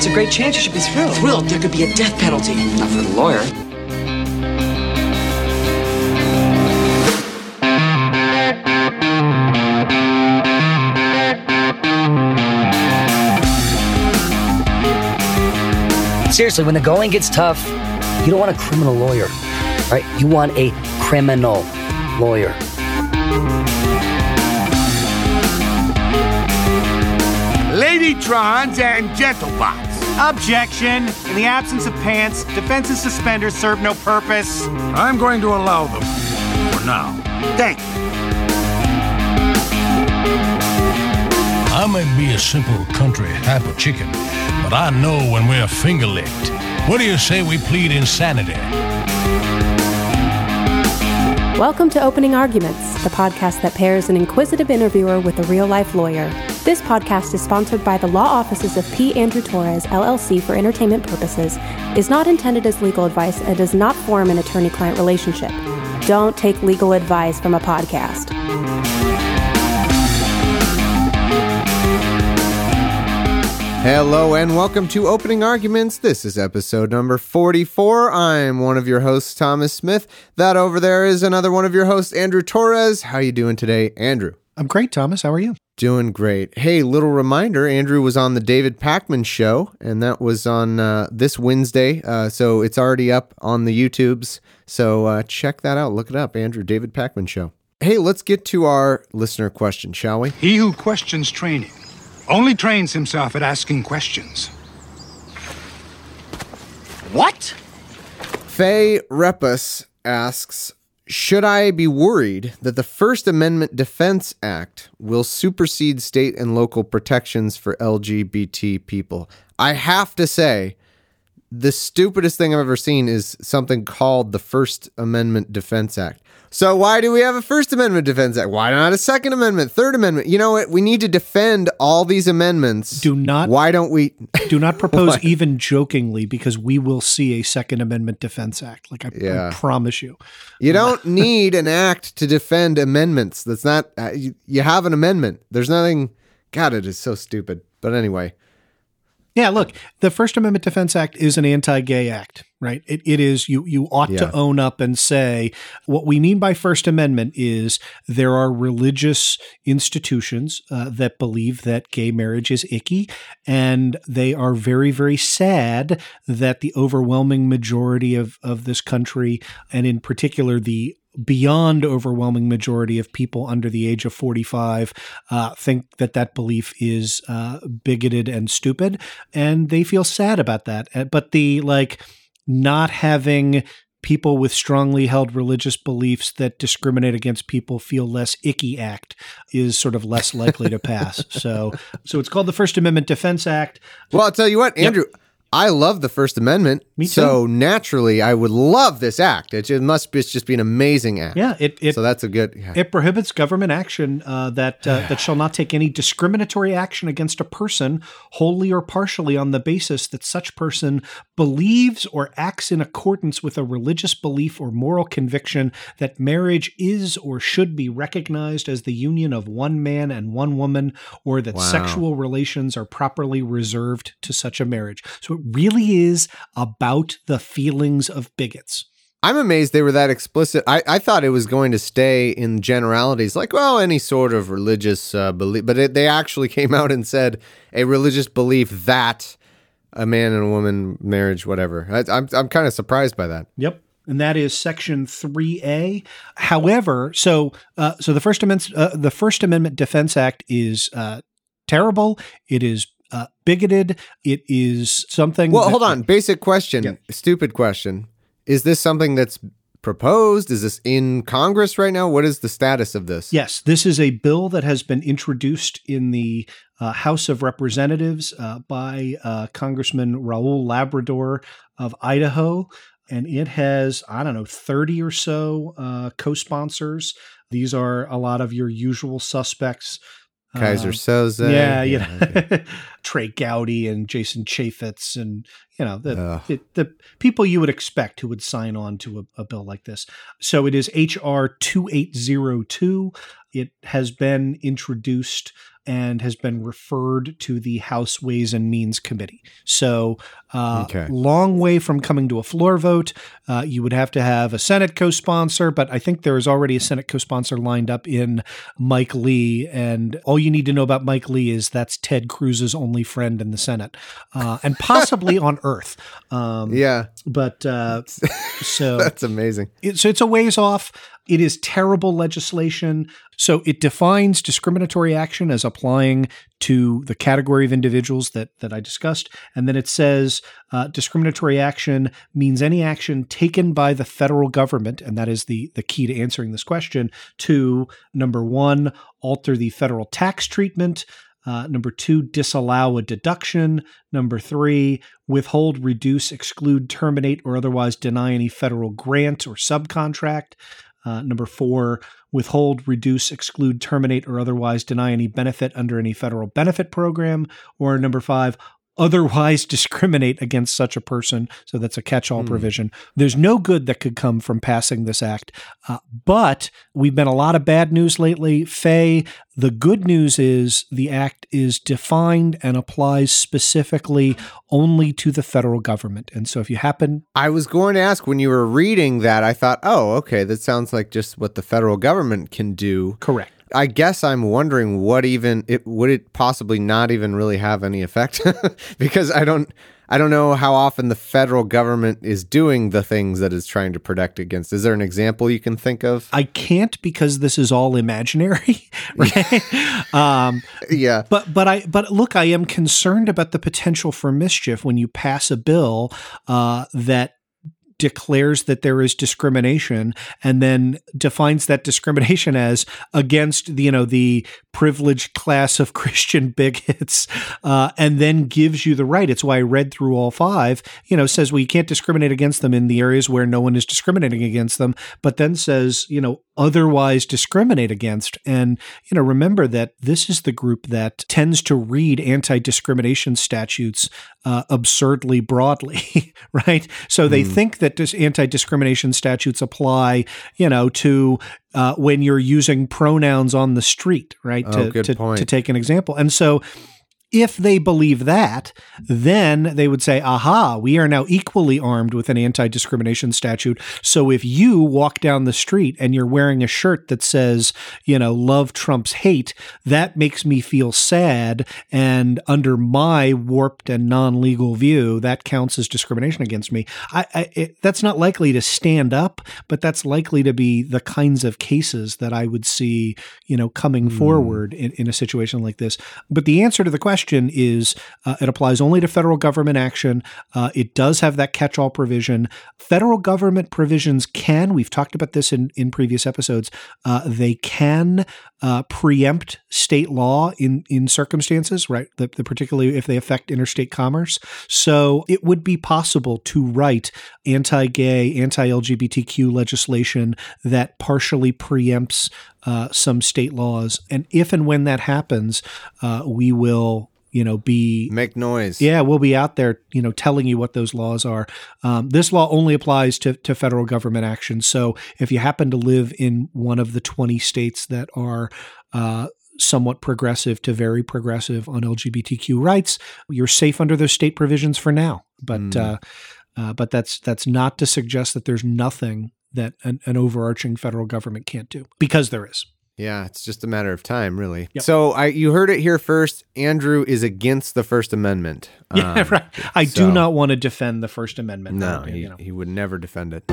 a great chance. You should be thrilled. Thrilled? There could be a death penalty. Not for the lawyer. Seriously, when the going gets tough, you don't want a criminal lawyer, right? You want a criminal lawyer. Ladytrons and gentlebots. Objection. In the absence of pants, defense and suspenders serve no purpose. I'm going to allow them for now. Thank you. I might be a simple country hyper chicken, but I know when we're finger-licked. What do you say we plead insanity? Welcome to Opening Arguments, the podcast that pairs an inquisitive interviewer with a real-life lawyer. This podcast is sponsored by the law offices of P. Andrew Torres, LLC for entertainment purposes, is not intended as legal advice, and does not form an attorney-client relationship. Don't take legal advice from a podcast. Hello and welcome to Opening Arguments. This is episode number 44. I'm one of your hosts, Thomas Smith. That over there is another one of your hosts, Andrew Torres. How you doing today, Andrew? I'm great, Thomas. How are you? Doing great. Hey, little reminder, Andrew was on the David Pakman Show, and that was on this Wednesday, so it's already up on the YouTubes. So check that out. Look it up, Andrew, David Pakman Show. Hey, let's get to our listener question, shall we? He who questions training only trains himself at asking questions. What? Faye Repus asks, should I be worried that the First Amendment Defense Act will supersede state and local protections for LGBT people? I have to say, the stupidest thing I've ever seen is something called the First Amendment Defense Act. So why do we have a First Amendment Defense Act? Why not a Second Amendment, Third Amendment? You know what? We need to defend all these amendments. Why don't we? Do not propose even jokingly, because we will see a Second Amendment Defense Act. I promise you. You don't need an act to defend amendments. That's not, you have an amendment. There's nothing, God, it is so stupid. But anyway. Yeah, look, the First Amendment Defense Act is an anti-gay act, right? It is, you ought to own up and say, what we mean by First Amendment is there are religious institutions that believe that gay marriage is icky, and they are very, very sad that the overwhelming majority of this country, and in particular the beyond overwhelming majority of people under the age of 45 think that belief is bigoted and stupid, and they feel sad about that. But the not having people with strongly held religious beliefs that discriminate against people feel less icky act is sort of less likely to pass. So it's called the First Amendment Defense Act. Well, I'll tell you what, Andrew. Yep. I love the First Amendment. Me too. So naturally, I would love this act. It's just be an amazing act. Yeah, so that's a good. Yeah. It prohibits government action that shall not take any discriminatory action against a person wholly or partially on the basis that such person believes or acts in accordance with a religious belief or moral conviction that marriage is or should be recognized as the union of one man and one woman, or that sexual relations are properly reserved to such a marriage. So it really is about the feelings of bigots. I'm amazed they were that explicit. I thought it was going to stay in generalities, like, well, any sort of religious belief. But they actually came out and said a religious belief that a man and a woman marriage, whatever. I'm kind of surprised by that. Yep. And that is Section 3A. However, so the First Amendment Defense Act is terrible. It is bigoted. It is something. Well, hold on. Basic question. Yeah. Stupid question. Is this something that's proposed? Is this in Congress right now? What is the status of this? Yes, this is a bill that has been introduced in the House of Representatives by Congressman Raul Labrador of Idaho. And it has, 30 or so co-sponsors. These are a lot of your usual suspects. Kaiser Soze. Yeah. Trey Gowdy and Jason Chaffetz and, the people you would expect who would sign on to a bill like this. So it is H.R. 2802. It has been introduced and has been referred to the House Ways and Means Committee. So long way from coming to a floor vote. You would have to have a Senate co-sponsor, but I think there is already a Senate co-sponsor lined up in Mike Lee. And all you need to know about Mike Lee is that's Ted Cruz's only friend in the Senate, and possibly on Earth. But so that's amazing. So it's a ways off. It is terrible legislation. So it defines discriminatory action as applying to the category of individuals that I discussed. And then it says discriminatory action means any action taken by the federal government, and that is the key to answering this question, to, number one, alter the federal tax treatment, number two, disallow a deduction, number three, withhold, reduce, exclude, terminate, or otherwise deny any federal grant or subcontract, number four, withhold, reduce, exclude, terminate, or otherwise deny any benefit under any federal benefit program, or number five, otherwise discriminate against such a person. So that's a catch-all provision. There's no good that could come from passing this act. But we've been a lot of bad news lately. Faye, the good news is the act is defined and applies specifically only to the federal government. And so if you happen... I was going to ask, when you were reading that, I thought, oh, okay, that sounds like just what the federal government can do. Correct. I guess I'm wondering would it possibly not even really have any effect? Because I don't know how often the federal government is doing the things that it's trying to protect against. Is there an example you can think of? I can't, because this is all imaginary, right? Yeah. But look, I am concerned about the potential for mischief when you pass a bill that declares that there is discrimination and then defines that discrimination as against the privileged class of Christian bigots, and then gives you the right. It's why I read through all five, says, well, you can't discriminate against them in the areas where no one is discriminating against them, but then says, otherwise discriminate against. And, remember that this is the group that tends to read anti-discrimination statutes absurdly broadly, right? So they think that anti-discrimination statutes apply, to when you're using pronouns on the street, right? To take an example. And so if they believe that, then they would say, aha, we are now equally armed with an anti-discrimination statute. So if you walk down the street and you're wearing a shirt that says, love trumps hate, that makes me feel sad. And under my warped and non-legal view, that counts as discrimination against me. That's not likely to stand up, but that's likely to be the kinds of cases that I would see, coming forward in a situation like this. But the answer to the question is it applies only to federal government action. It does have that catch-all provision. Federal government provisions we've talked about this in previous episodes, they can preempt state law in circumstances, right? Particularly if they affect interstate commerce. So it would be possible to write anti-gay, anti-LGBTQ legislation that partially preempts some state laws. And if and when that happens, we will make noise. Yeah, we'll be out there, telling you what those laws are. This law only applies to federal government action. So if you happen to live in one of the 20 states that are somewhat progressive to very progressive on LGBTQ rights, you're safe under those state provisions for now. But that's not to suggest that there's nothing that an overarching federal government can't do, because there is. Yeah, it's just a matter of time, really. Yep. So you heard it here first. Andrew is against the First Amendment. Yeah, right. I do not want to defend the First Amendment. No, he would never defend it.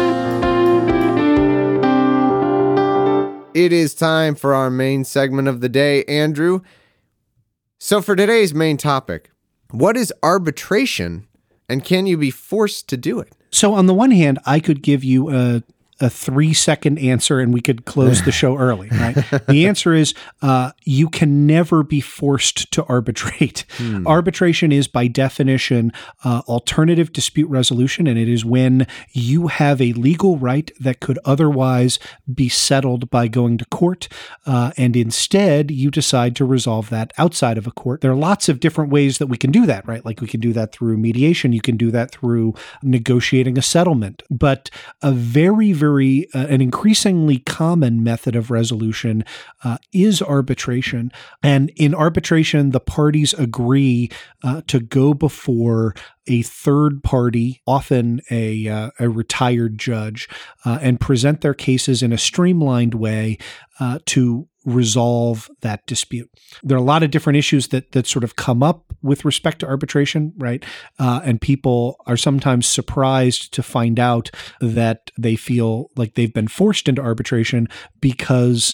It is time for our main segment of the day, Andrew. So for today's main topic, what is arbitration, and can you be forced to do it? So on the one hand, I could give you a 3-second answer and we could close the show early, right? The answer is you can never be forced to arbitrate. Arbitration is by definition alternative dispute resolution, and it is when you have a legal right that could otherwise be settled by going to court, and instead you decide to resolve that outside of a court. There are lots of different ways that we can do that, right? Like we can do that through mediation. You can do that through negotiating a settlement. But a very, very an increasingly common method of resolution is arbitration. And in arbitration, the parties agree to go before a third party, often a retired judge, and present their cases in a streamlined way to resolve that dispute. There are a lot of different issues that sort of come up with respect to arbitration, right? And people are sometimes surprised to find out that they feel like they've been forced into arbitration because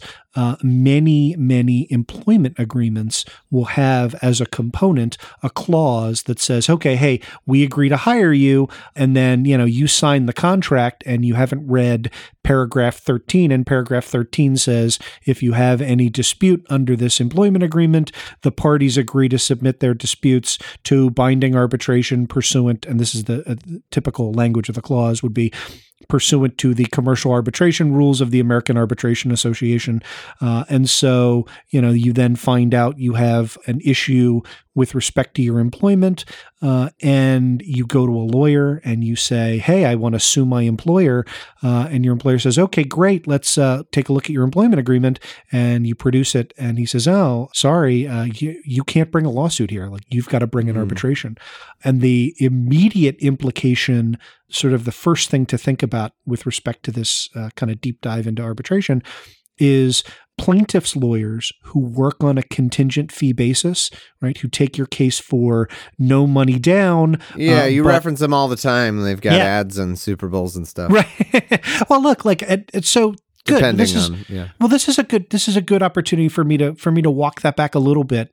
many employment agreements will have as a component a clause that says, okay, hey, we agree to hire you, and then, you sign the contract and you haven't read paragraph 13, and paragraph 13 says, if you have any dispute under this employment agreement, the parties agree to submit their disputes to binding arbitration pursuant, and this is the typical language of the clause would be pursuant to the commercial arbitration rules of the American Arbitration Association. And so, you then find out you have an issue with respect to your employment, and you go to a lawyer and you say, hey, I want to sue my employer. And your employer says, okay, great. Let's take a look at your employment agreement. And you produce it. And he says, oh, sorry, you can't bring a lawsuit here. Like, you've got to bring an arbitration. And the immediate implication, sort of the first thing to think about with respect to this kind of deep dive into arbitration, is plaintiffs' lawyers who work on a contingent fee basis, right, who take your case for no money down. Yeah, you reference them all the time. They've got ads and Super Bowls and stuff. Right. Well, look, like, it's so good. Depending Well, this is a good opportunity for me to walk that back a little bit,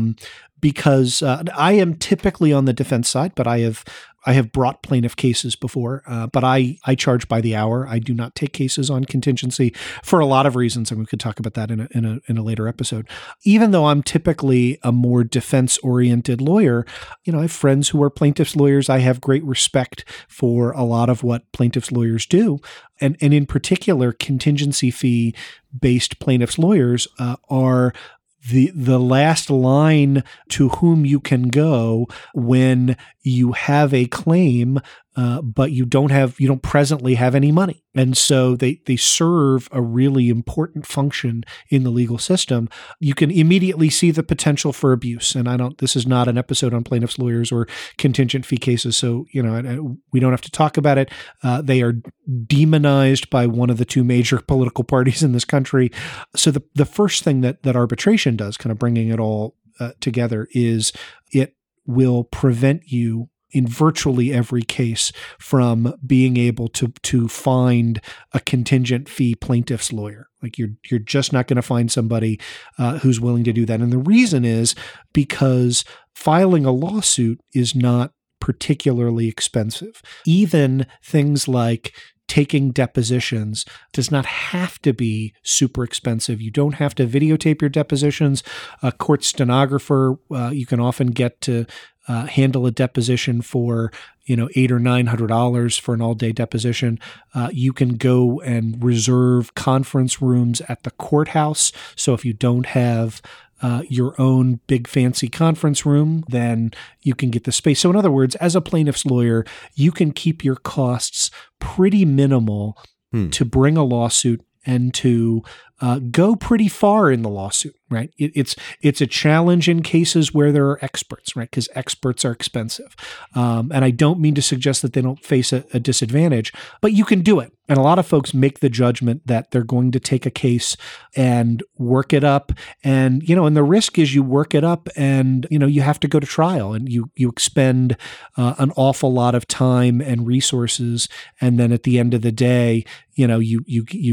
because I am typically on the defense side, but I have brought plaintiff cases before, but I charge by the hour. I do not take cases on contingency for a lot of reasons, and we could talk about that in a later episode. Even though I'm typically a more defense-oriented lawyer, I have friends who are plaintiffs' lawyers. I have great respect for a lot of what plaintiffs' lawyers do, and in particular, contingency fee-based plaintiffs' lawyers are the last line to whom you can go when you have a claim, but you don't presently have any money. And so they serve a really important function in the legal system. You can immediately see the potential for abuse. And this is not an episode on plaintiffs' lawyers or contingent fee cases. So, we don't have to talk about it. They are demonized by one of the two major political parties in this country. So the first thing that arbitration does, kind of bringing it all together, is it will prevent you in virtually every case from being able to find a contingent fee plaintiff's lawyer. Like, you're just not going to find somebody who's willing to do that. And the reason is because filing a lawsuit is not particularly expensive. Even things like taking depositions does not have to be super expensive. You don't have to videotape your depositions. A court stenographer, you can often get to handle a deposition for $800 or $900 for an all-day deposition. You can go and reserve conference rooms at the courthouse. So if you don't have your own big fancy conference room, then you can get the space. So in other words, as a plaintiff's lawyer, you can keep your costs pretty minimal to bring a lawsuit and to go pretty far in the lawsuit, right? It's a challenge in cases where there are experts, right? Because experts are expensive. And I don't mean to suggest that they don't face a disadvantage, but you can do it. And a lot of folks make the judgment that they're going to take a case and work it up. And, and the risk is you work it up and, you have to go to trial and you expend an awful lot of time and resources. And then at the end of the day, you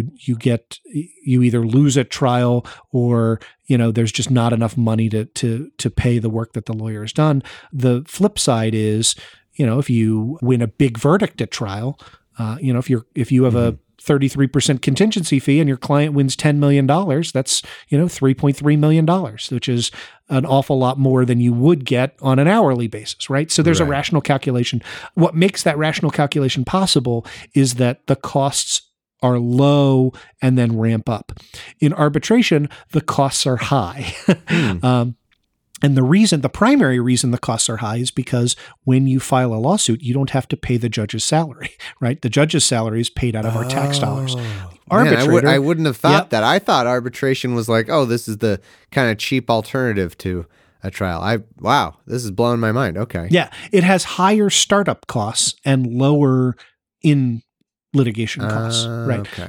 either lose at trial or, there's just not enough money to pay the work that the lawyer has done. The flip side is, if you win a big verdict at trial, if you have a 33% contingency fee and your client wins $10 million, that's, $3.3 million, which is an awful lot more than you would get on an hourly basis, right? So there's a rational calculation. What makes that rational calculation possible is that the costs are low and then ramp up. In arbitration, the costs are high. And the primary reason the costs are high is because when you file a lawsuit, you don't have to pay the judge's salary, right? The judge's salary is paid out of our tax dollars. Man, I wouldn't have thought that. I thought arbitration was like, oh, this is the kind of cheap alternative to a trial. Wow, this is blowing my mind. Okay. Yeah, it has higher startup costs and lower in litigation costs, right? Okay.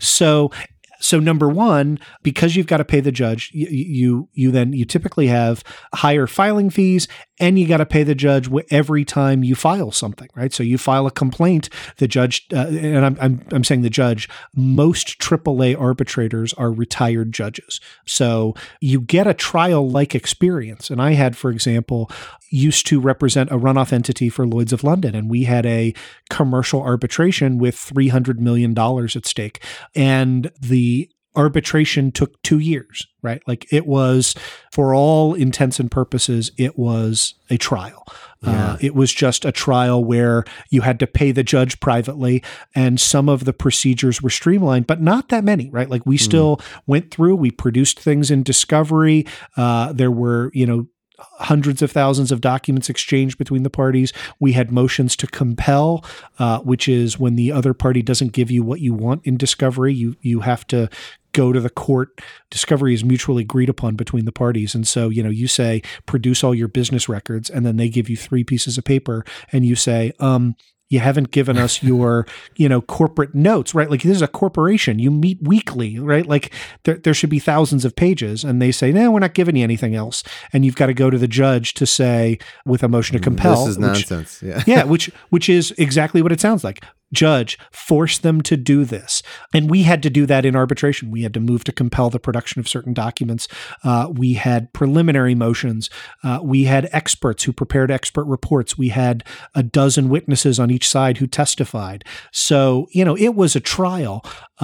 So number one, because you've got to pay the judge, you typically have higher filing fees, and you got to pay the judge every time you file something, right? So you file a complaint, the judge, and I'm saying the judge, most AAA arbitrators are retired judges. So you get a trial-like experience. And I had, for example, used to represent a runoff entity for Lloyd's of London, and we had a commercial arbitration with $300 million at stake. And the arbitration took 2 years, right? Like it was, for all intents and purposes, it was a trial. Yeah. It was just a trial where you had to pay the judge privately, and some of the procedures were streamlined, but not that many, right? Like we still went through, we produced things in discovery. There were, hundreds of thousands of documents exchanged between the parties. We had motions to compel, which is when the other party doesn't give you what you want in discovery. You have to go to the court. Discovery is mutually agreed upon between the parties. And so, you say, produce all your business records, and then they give you 3 pieces of paper, and you say, you haven't given us your, corporate notes, right? Like this is a corporation. You meet weekly, right? Like there should be thousands of pages, and they say, no, we're not giving you anything else. And you've got to go to the judge to say, with a motion to compel. This is nonsense. Yeah. Yeah. Which is exactly what it sounds like. Judge, force them to do this. And we had to do that in arbitration. We had to move to compel the production of certain documents. We had preliminary motions. We had experts who prepared expert reports. We had a dozen witnesses on each side who testified. So, it was a trial.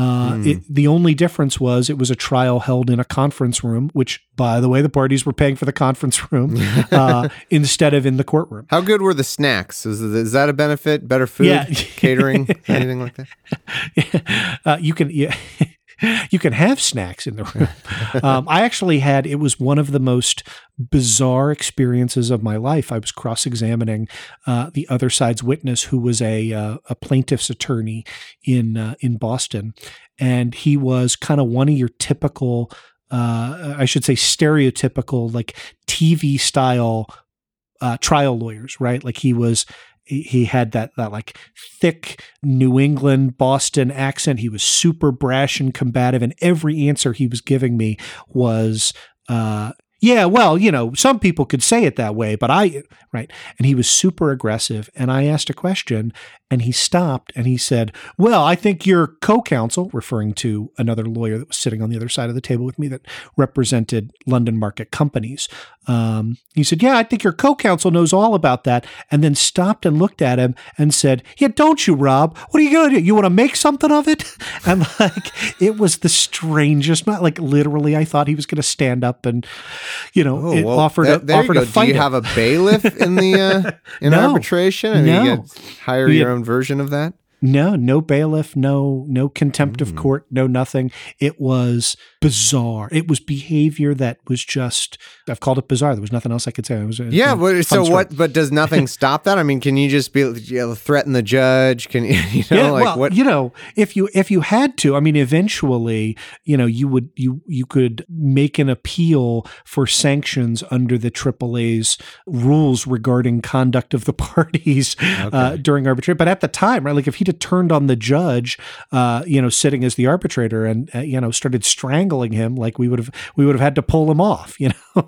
The only difference was it was a trial held in a conference room, which, by the way, the parties were paying for the conference room instead of in the courtroom. How good were the snacks? Is that a benefit? Better food, catering, anything like that? You can have snacks in the room. I actually it was one of the most bizarre experiences of my life. I was cross-examining the other side's witness, who was a plaintiff's attorney in Boston. And he was kind of one of your typical, I should say stereotypical, like TV style trial lawyers, right? Like he had that like thick New England Boston accent. He was super brash and combative, and every answer he was giving me was, yeah, well, some people could say it that way, but right. And he was super aggressive. And I asked a question, and he stopped and he said, well, I think your co-counsel, referring to another lawyer that was sitting on the other side of the table with me that represented London market companies. He said, yeah, I think your co-counsel knows all about that. And then stopped and looked at him and said, yeah, don't you, Rob? What are you going to do? You want to make something of it? And it was the strengest, like literally I thought he was going to stand up and, offer to fight. Do you have a bailiff in the arbitration? I mean, you hire your own version of that? No bailiff, no contempt of court, no nothing. It was bizarre. It was behavior that was just, I've called it bizarre. There was nothing else I could say. It was but does nothing stop that? I mean, can you just threaten the judge? Can if you had to, I mean, eventually, you could make an appeal for sanctions under the AAA's rules regarding conduct of the parties during arbitration. But at the time, right, like if he'd have turned on the judge, sitting as the arbitrator and started strangling him, like we would have had to pull him off,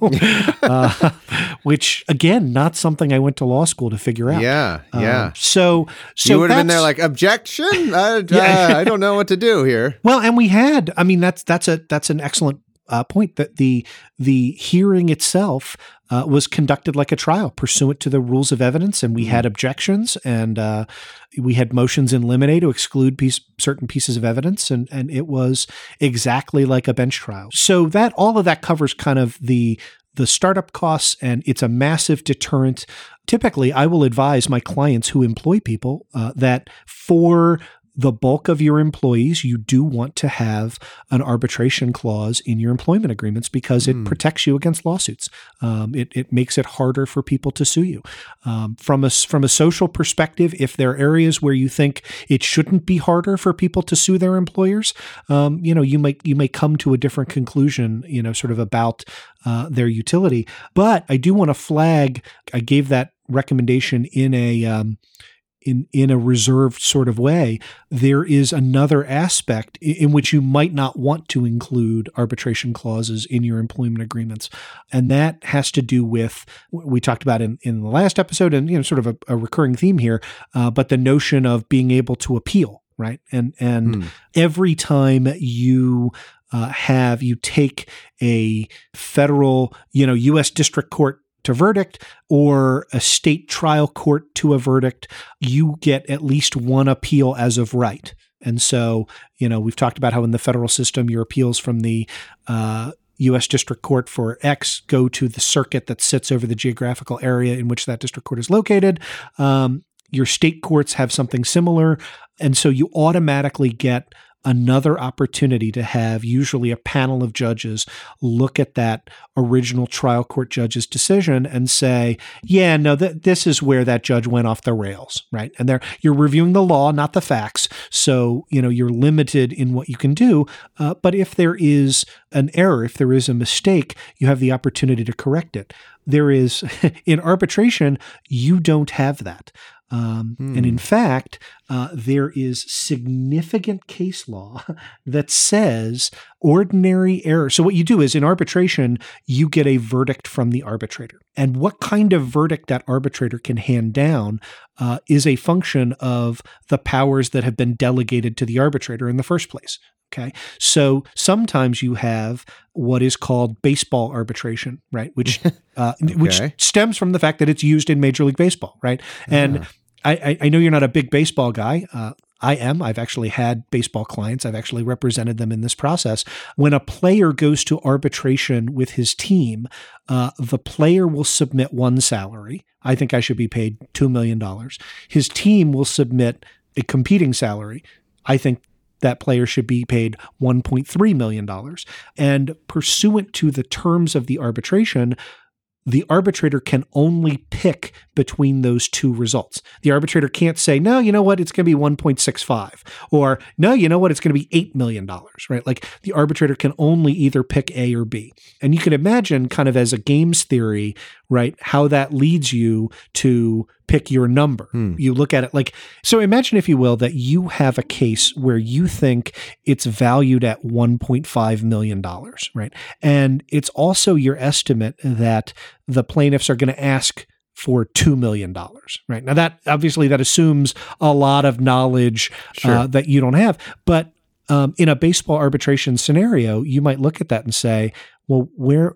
which again, not something I went to law school to figure out. Yeah. So you would have been there like, objection. I don't know what to do here. Well, and we had, I mean, that's an excellent point, that the hearing itself was conducted like a trial pursuant to the rules of evidence. And we had objections, and we had motions in limine to exclude certain pieces of evidence. And it was exactly like a bench trial. So all of that covers kind of the startup costs, and it's a massive deterrent. Typically, I will advise my clients who employ people that for the bulk of your employees, you do want to have an arbitration clause in your employment agreements because it protects you against lawsuits. It makes it harder for people to sue you. From a social perspective, if there are areas where you think it shouldn't be harder for people to sue their employers, you may come to a different conclusion, sort of about their utility. But I do want to flag, I gave that recommendation in a reserved sort of way. There is another aspect in which you might not want to include arbitration clauses in your employment agreements. And that has to do with, we talked about in the last episode, and sort of a recurring theme here, but the notion of being able to appeal, right? And every time you take a federal, U.S. district court to verdict or a state trial court to a verdict, you get at least one appeal as of right. And so, we've talked about how in the federal system, your appeals from the U.S. district court for X go to the circuit that sits over the geographical area in which that district court is located. Your state courts have something similar. And so you automatically get another opportunity to have usually a panel of judges look at that original trial court judge's decision and say, yeah, no, this is where that judge went off the rails, right? And you're reviewing the law, not the facts. So, you're limited in what you can do. But if there is an error, if there is a mistake, you have the opportunity to correct it. There is, in arbitration, you don't have that. And in fact, there is significant case law that says ordinary error. So what you do is in arbitration, you get a verdict from the arbitrator. And what kind of verdict that arbitrator can hand down is a function of the powers that have been delegated to the arbitrator in the first place. Okay. So sometimes you have what is called baseball arbitration, right? Which stems from the fact that it's used in Major League Baseball, right? And I know you're not a big baseball guy. I am. I've actually had baseball clients. I've actually represented them in this process. When a player goes to arbitration with his team, the player will submit one salary. I think I should be paid $2 million. His team will submit a competing salary. I think that player should be paid $1.3 million. And pursuant to the terms of the arbitration, the arbitrator can only pick between those two results. The arbitrator can't say, no, you know what, it's going to be 1.65, or no, you know what, it's going to be $8 million, right? Like the arbitrator can only either pick A or B. And you can imagine kind of as a games theory, right, how that leads you to pick your number. You look at it like, so imagine, if you will, that you have a case where you think it's valued at $1.5 million, right? And it's also your estimate that the plaintiffs are going to ask for $2 million, right? Now that obviously that assumes a lot of knowledge that you don't have, but in a baseball arbitration scenario, you might look at that and say, well,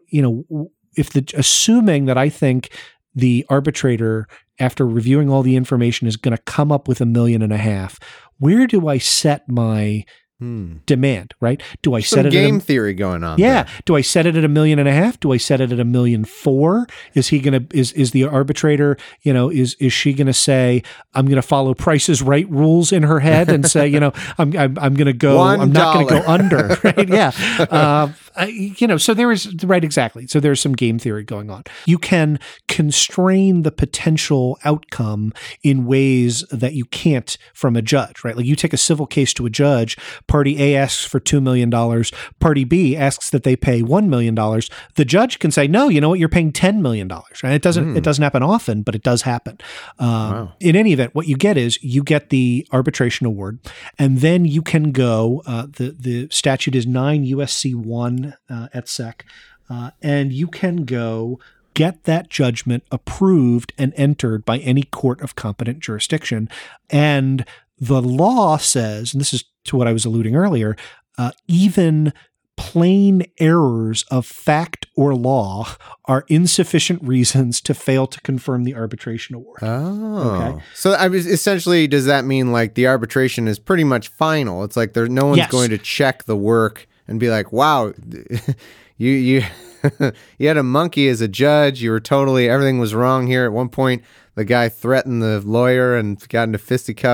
assuming that I think the arbitrator, after reviewing all the information, is going to come up with $1.5 million, where do I set my demand, right? Do I set it game theory going on? Yeah. There. Do I set it at $1.5 million? Do I set it at $1.4 million? Is the arbitrator, is she going to say, I'm going to follow Price's Right rules in her head and say, I'm going to go, I'm not going to go under, right? Yeah. So there is, right, exactly. So there's some game theory going on. You can constrain the potential outcome in ways that you can't from a judge, right? Like you take a civil case to a judge, party A asks for $2 million, party B asks that they pay $1 million. The judge can say, no, you know what, you're paying $10 million, right? It doesn't happen often, but it does happen. Wow. In any event, what you get is you get the arbitration award, and then you can go, the statute is 9 USC 1 et sec, and you can go get that judgment approved and entered by any court of competent jurisdiction. And the law says, and this is to what I was alluding earlier, even plain errors of fact or law are insufficient reasons to fail to confirm the arbitration award. Oh. Okay. So essentially, does that mean like the arbitration is pretty much final? It's like no one's going to check the work and be like, wow, you you had a monkey as a judge. You were everything was wrong here. At one point, the guy threatened the lawyer and got into fisticuffs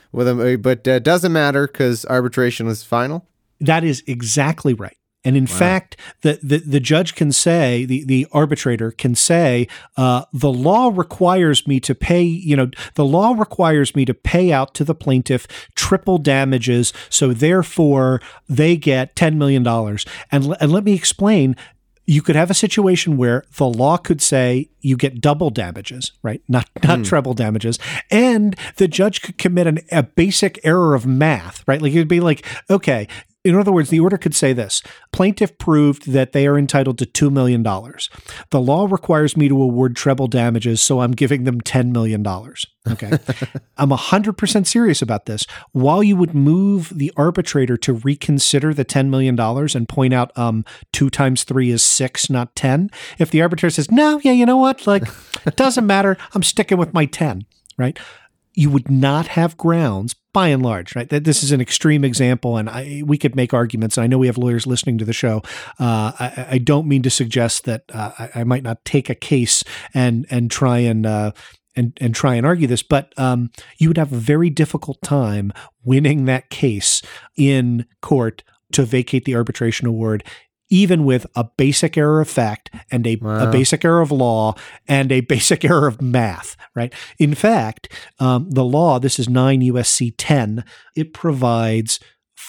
with him, but doesn't matter because arbitration was final. That is exactly right. And in fact, the judge can say, the arbitrator can say, the law requires me to pay, the law requires me to pay out to the plaintiff triple damages. So therefore they get $10 million. And let me explain. You could have a situation where the law could say you get double damages, right? Not treble damages. And the judge could commit a basic error of math, right? Like it'd be like, okay, in other words, the order could say this: plaintiff proved that they are entitled to $2 million. The law requires me to award treble damages, so I'm giving them $10 million. Okay. I'm 100% serious about this. While you would move the arbitrator to reconsider the $10 million and point out 2 times 3 is 6, not 10, if the arbitrator says, no, yeah, you know what? Like, it doesn't matter. I'm sticking with my 10, right? You would not have grounds, by and large, right? This is an extreme example, and we could make arguments. And I know we have lawyers listening to the show. I don't mean to suggest that I might not take a case and try and try and argue this, but you would have a very difficult time winning that case in court to vacate the arbitration award, even with a basic error of fact and a basic error of law and a basic error of math, right? In fact, the law, this is 9 U.S.C. 10, it provides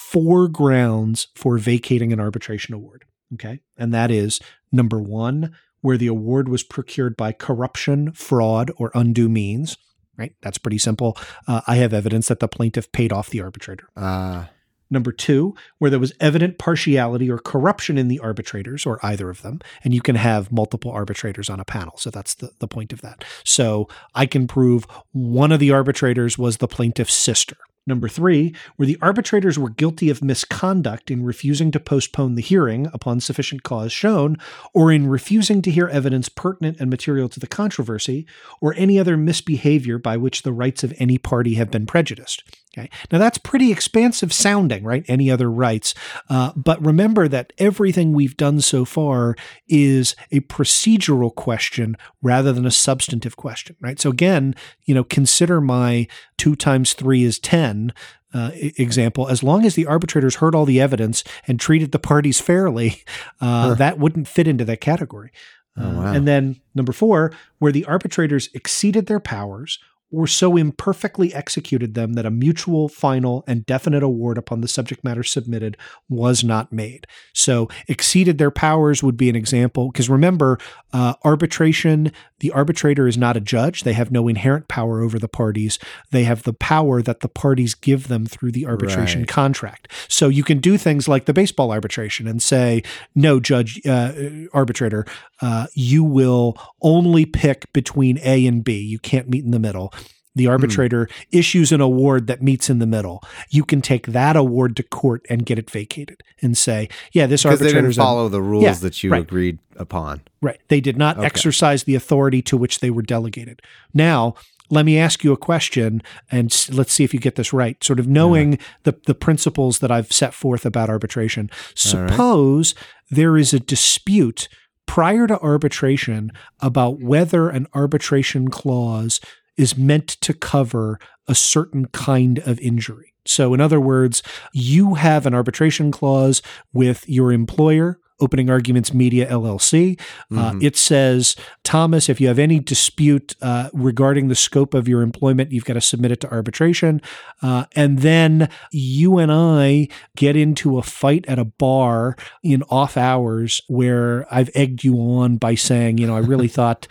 4 grounds for vacating an arbitration award, okay? And that is, number 1, where the award was procured by corruption, fraud, or undue means, right? That's pretty simple. I have evidence that the plaintiff paid off the arbitrator. Number 2, where there was evident partiality or corruption in the arbitrators or either of them, and you can have multiple arbitrators on a panel. So that's the point of that. So I can prove one of the arbitrators was the plaintiff's sister. Number 3, where the arbitrators were guilty of misconduct in refusing to postpone the hearing upon sufficient cause shown, or in refusing to hear evidence pertinent and material to the controversy, or any other misbehavior by which the rights of any party have been prejudiced. Okay. Now that's pretty expansive sounding, right? Any other rights. But remember that everything we've done so far is a procedural question rather than a substantive question, right? So again, consider my 2 times 3 is 10 example. As long as the arbitrators heard all the evidence and treated the parties fairly, that wouldn't fit into that category. And then number 4, where the arbitrators exceeded their powers or so imperfectly executed them that a mutual, final, and definite award upon the subject matter submitted was not made. So exceeded their powers would be an example, because remember, arbitration, the arbitrator is not a judge. They have no inherent power over the parties. They have the power that the parties give them through the arbitration contract. So you can do things like the baseball arbitration and say, no, judge, arbitrator, you will only pick between A and B. You can't meet in the middle. The arbitrator issues an award that meets in the middle. You can take that award to court and get it vacated and say, yeah, this arbitrator didn't follow the rules that you agreed upon. Right. They did not exercise the authority to which they were delegated. Now, let me ask you a question, and let's see if you get this right. Sort of knowing the principles that I've set forth about arbitration. Suppose there is a dispute prior to arbitration about whether an arbitration clause is meant to cover a certain kind of injury. So in other words, you have an arbitration clause with your employer, Opening Arguments Media, LLC. It says, Thomas, if you have any dispute regarding the scope of your employment, you've got to submit it to arbitration. And then you and I get into a fight at a bar in off hours where I've egged you on by saying, I really thought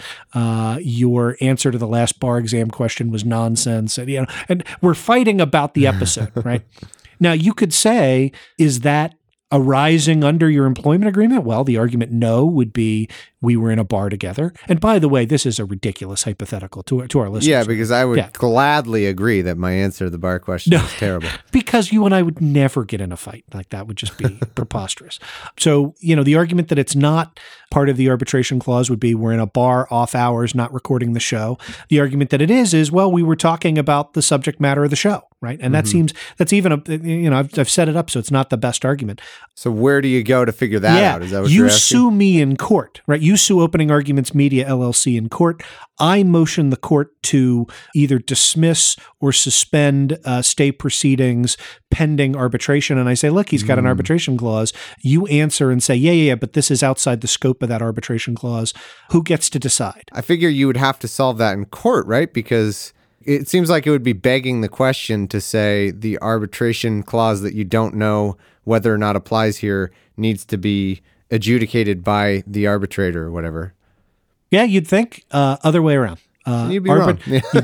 your answer to the last bar exam question was nonsense. And we're fighting about the episode, right? Now, you could say, is that arising under your employment agreement? Well, the argument no would be we were in a bar together. And by the way, this is a ridiculous hypothetical to our listeners. Yeah, because I would gladly agree that my answer to the bar question is terrible. Because you and I would never get in a fight. Like that would just be preposterous. So, the argument that it's not part of the arbitration clause would be we're in a bar off hours, not recording the show. The argument that it is, well, we were talking about the subject matter of the show, right? And that's even I've set it up so it's not the best argument. So where do you go to figure that out? Is that what you you're asking? sue me in court, right? You sue Opening Arguments Media LLC in court. I motion the court to either dismiss or suspend stay proceedings pending arbitration. And I say, look, he's got an arbitration clause. You answer and say, yeah, but this is outside the scope of that arbitration clause. Who gets to decide? I figure you would have to solve that in court, right? Because it seems like it would be begging the question to say the arbitration clause that you don't know whether or not applies here needs to be adjudicated by the arbitrator or whatever. Yeah, you'd think other way around. You'd be wrong.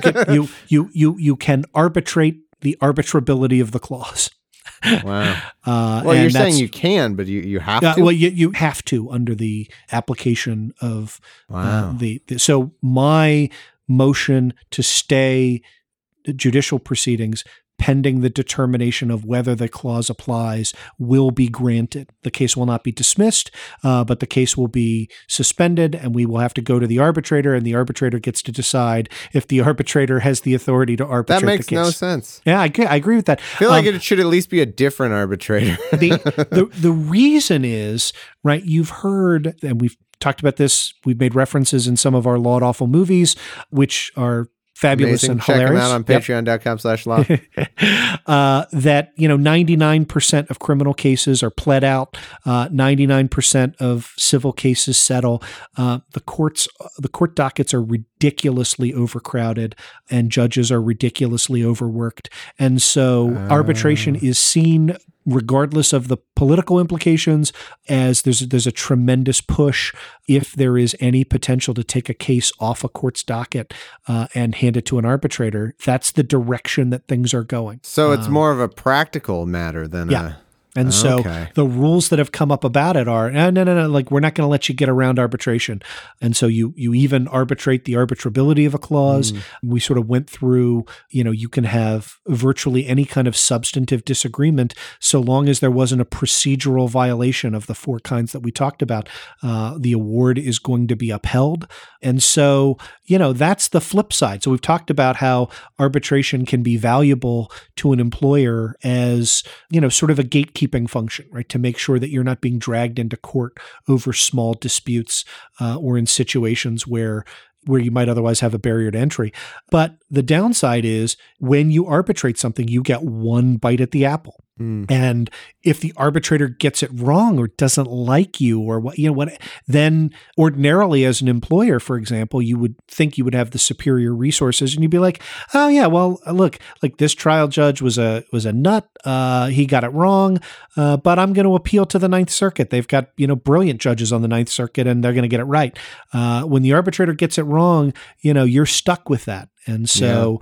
You can arbitrate the arbitrability of the clause. Wow. Well, you're saying you can, but you have to? Well, you have to under the application of so my motion to stay judicial proceedings pending the determination of whether the clause applies will be granted. The case will not be dismissed, but the case will be suspended, and we will have to go to the arbitrator, and the arbitrator gets to decide if the arbitrator has the authority to arbitrate the case. That makes no sense. Yeah, I agree with that. I feel like it should at least be a different arbitrator. The reason is, right, you've heard, and we've talked about this, we've made references in some of our Law and Awful movies, which are fabulous and Check hilarious. them out on patreon.com/law. That 99% of criminal cases are pled out. 99% of civil cases settle. The court dockets are ridiculously overcrowded, and judges are ridiculously overworked. And so arbitration is seen, regardless of the political implications, as there's a tremendous push if there is any potential to take a case off a court's docket and hand it to an arbitrator. That's the direction that things are going. So it's more of a practical matter than And so the rules that have come up about it are, no, like we're not going to let you get around arbitration. And so you even arbitrate the arbitrability of a clause. We sort of went through, you can have virtually any kind of substantive disagreement so long as there wasn't a procedural violation of the four kinds that we talked about. The award is going to be upheld. And so, that's the flip side. So we've talked about how arbitration can be valuable to an employer as, sort of a gatekeeping function, right? To make sure that you're not being dragged into court over small disputes or in situations where you might otherwise have a barrier to entry. But the downside is when you arbitrate something, you get one bite at the apple. And if the arbitrator gets it wrong or doesn't like you or what, then ordinarily as an employer, for example, you would think you would have the superior resources and you'd be like, oh yeah, well, look, like this trial judge was a nut. He got it wrong. But I'm going to appeal to the Ninth Circuit. They've got, brilliant judges on the Ninth Circuit and they're going to get it right. When the arbitrator gets it wrong, you're stuck with that. And so,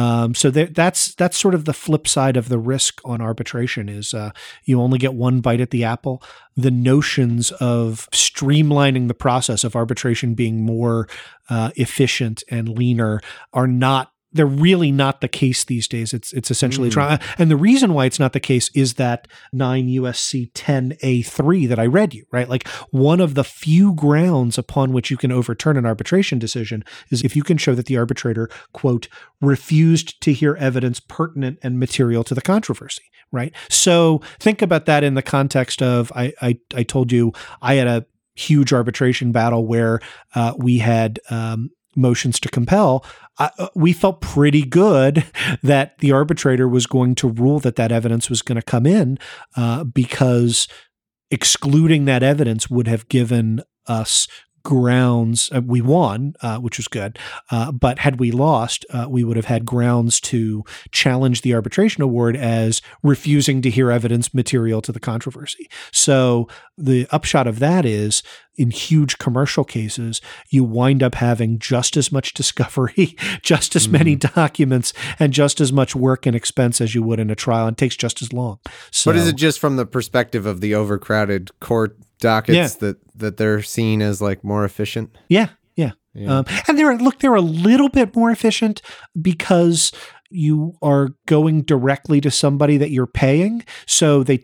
that's sort of the flip side of the risk on arbitration is you only get one bite at the apple. The notions of streamlining the process of arbitration being more efficient and leaner they're really not the case these days. It's essentially trying. And the reason why it's not the case is that 9 USC 10A3 that I read you, right? Like one of the few grounds upon which you can overturn an arbitration decision is if you can show that the arbitrator, quote, refused to hear evidence pertinent and material to the controversy, right? So think about that in the context of, I told you I had a huge arbitration battle where we had motions to compel. We felt pretty good that the arbitrator was going to rule that evidence was going to come in because excluding that evidence would have given us grounds. We won, which was good. But had we lost, we would have had grounds to challenge the arbitration award as refusing to hear evidence material to the controversy. So the upshot of that is in huge commercial cases, you wind up having just as much discovery, just as many documents, and just as much work and expense as you would in a trial, and takes just as long. So, but is it just from the perspective of the overcrowded court dockets that they're seen as like more efficient? Yeah. And they're a little bit more efficient because you are going directly to somebody that you're paying. So they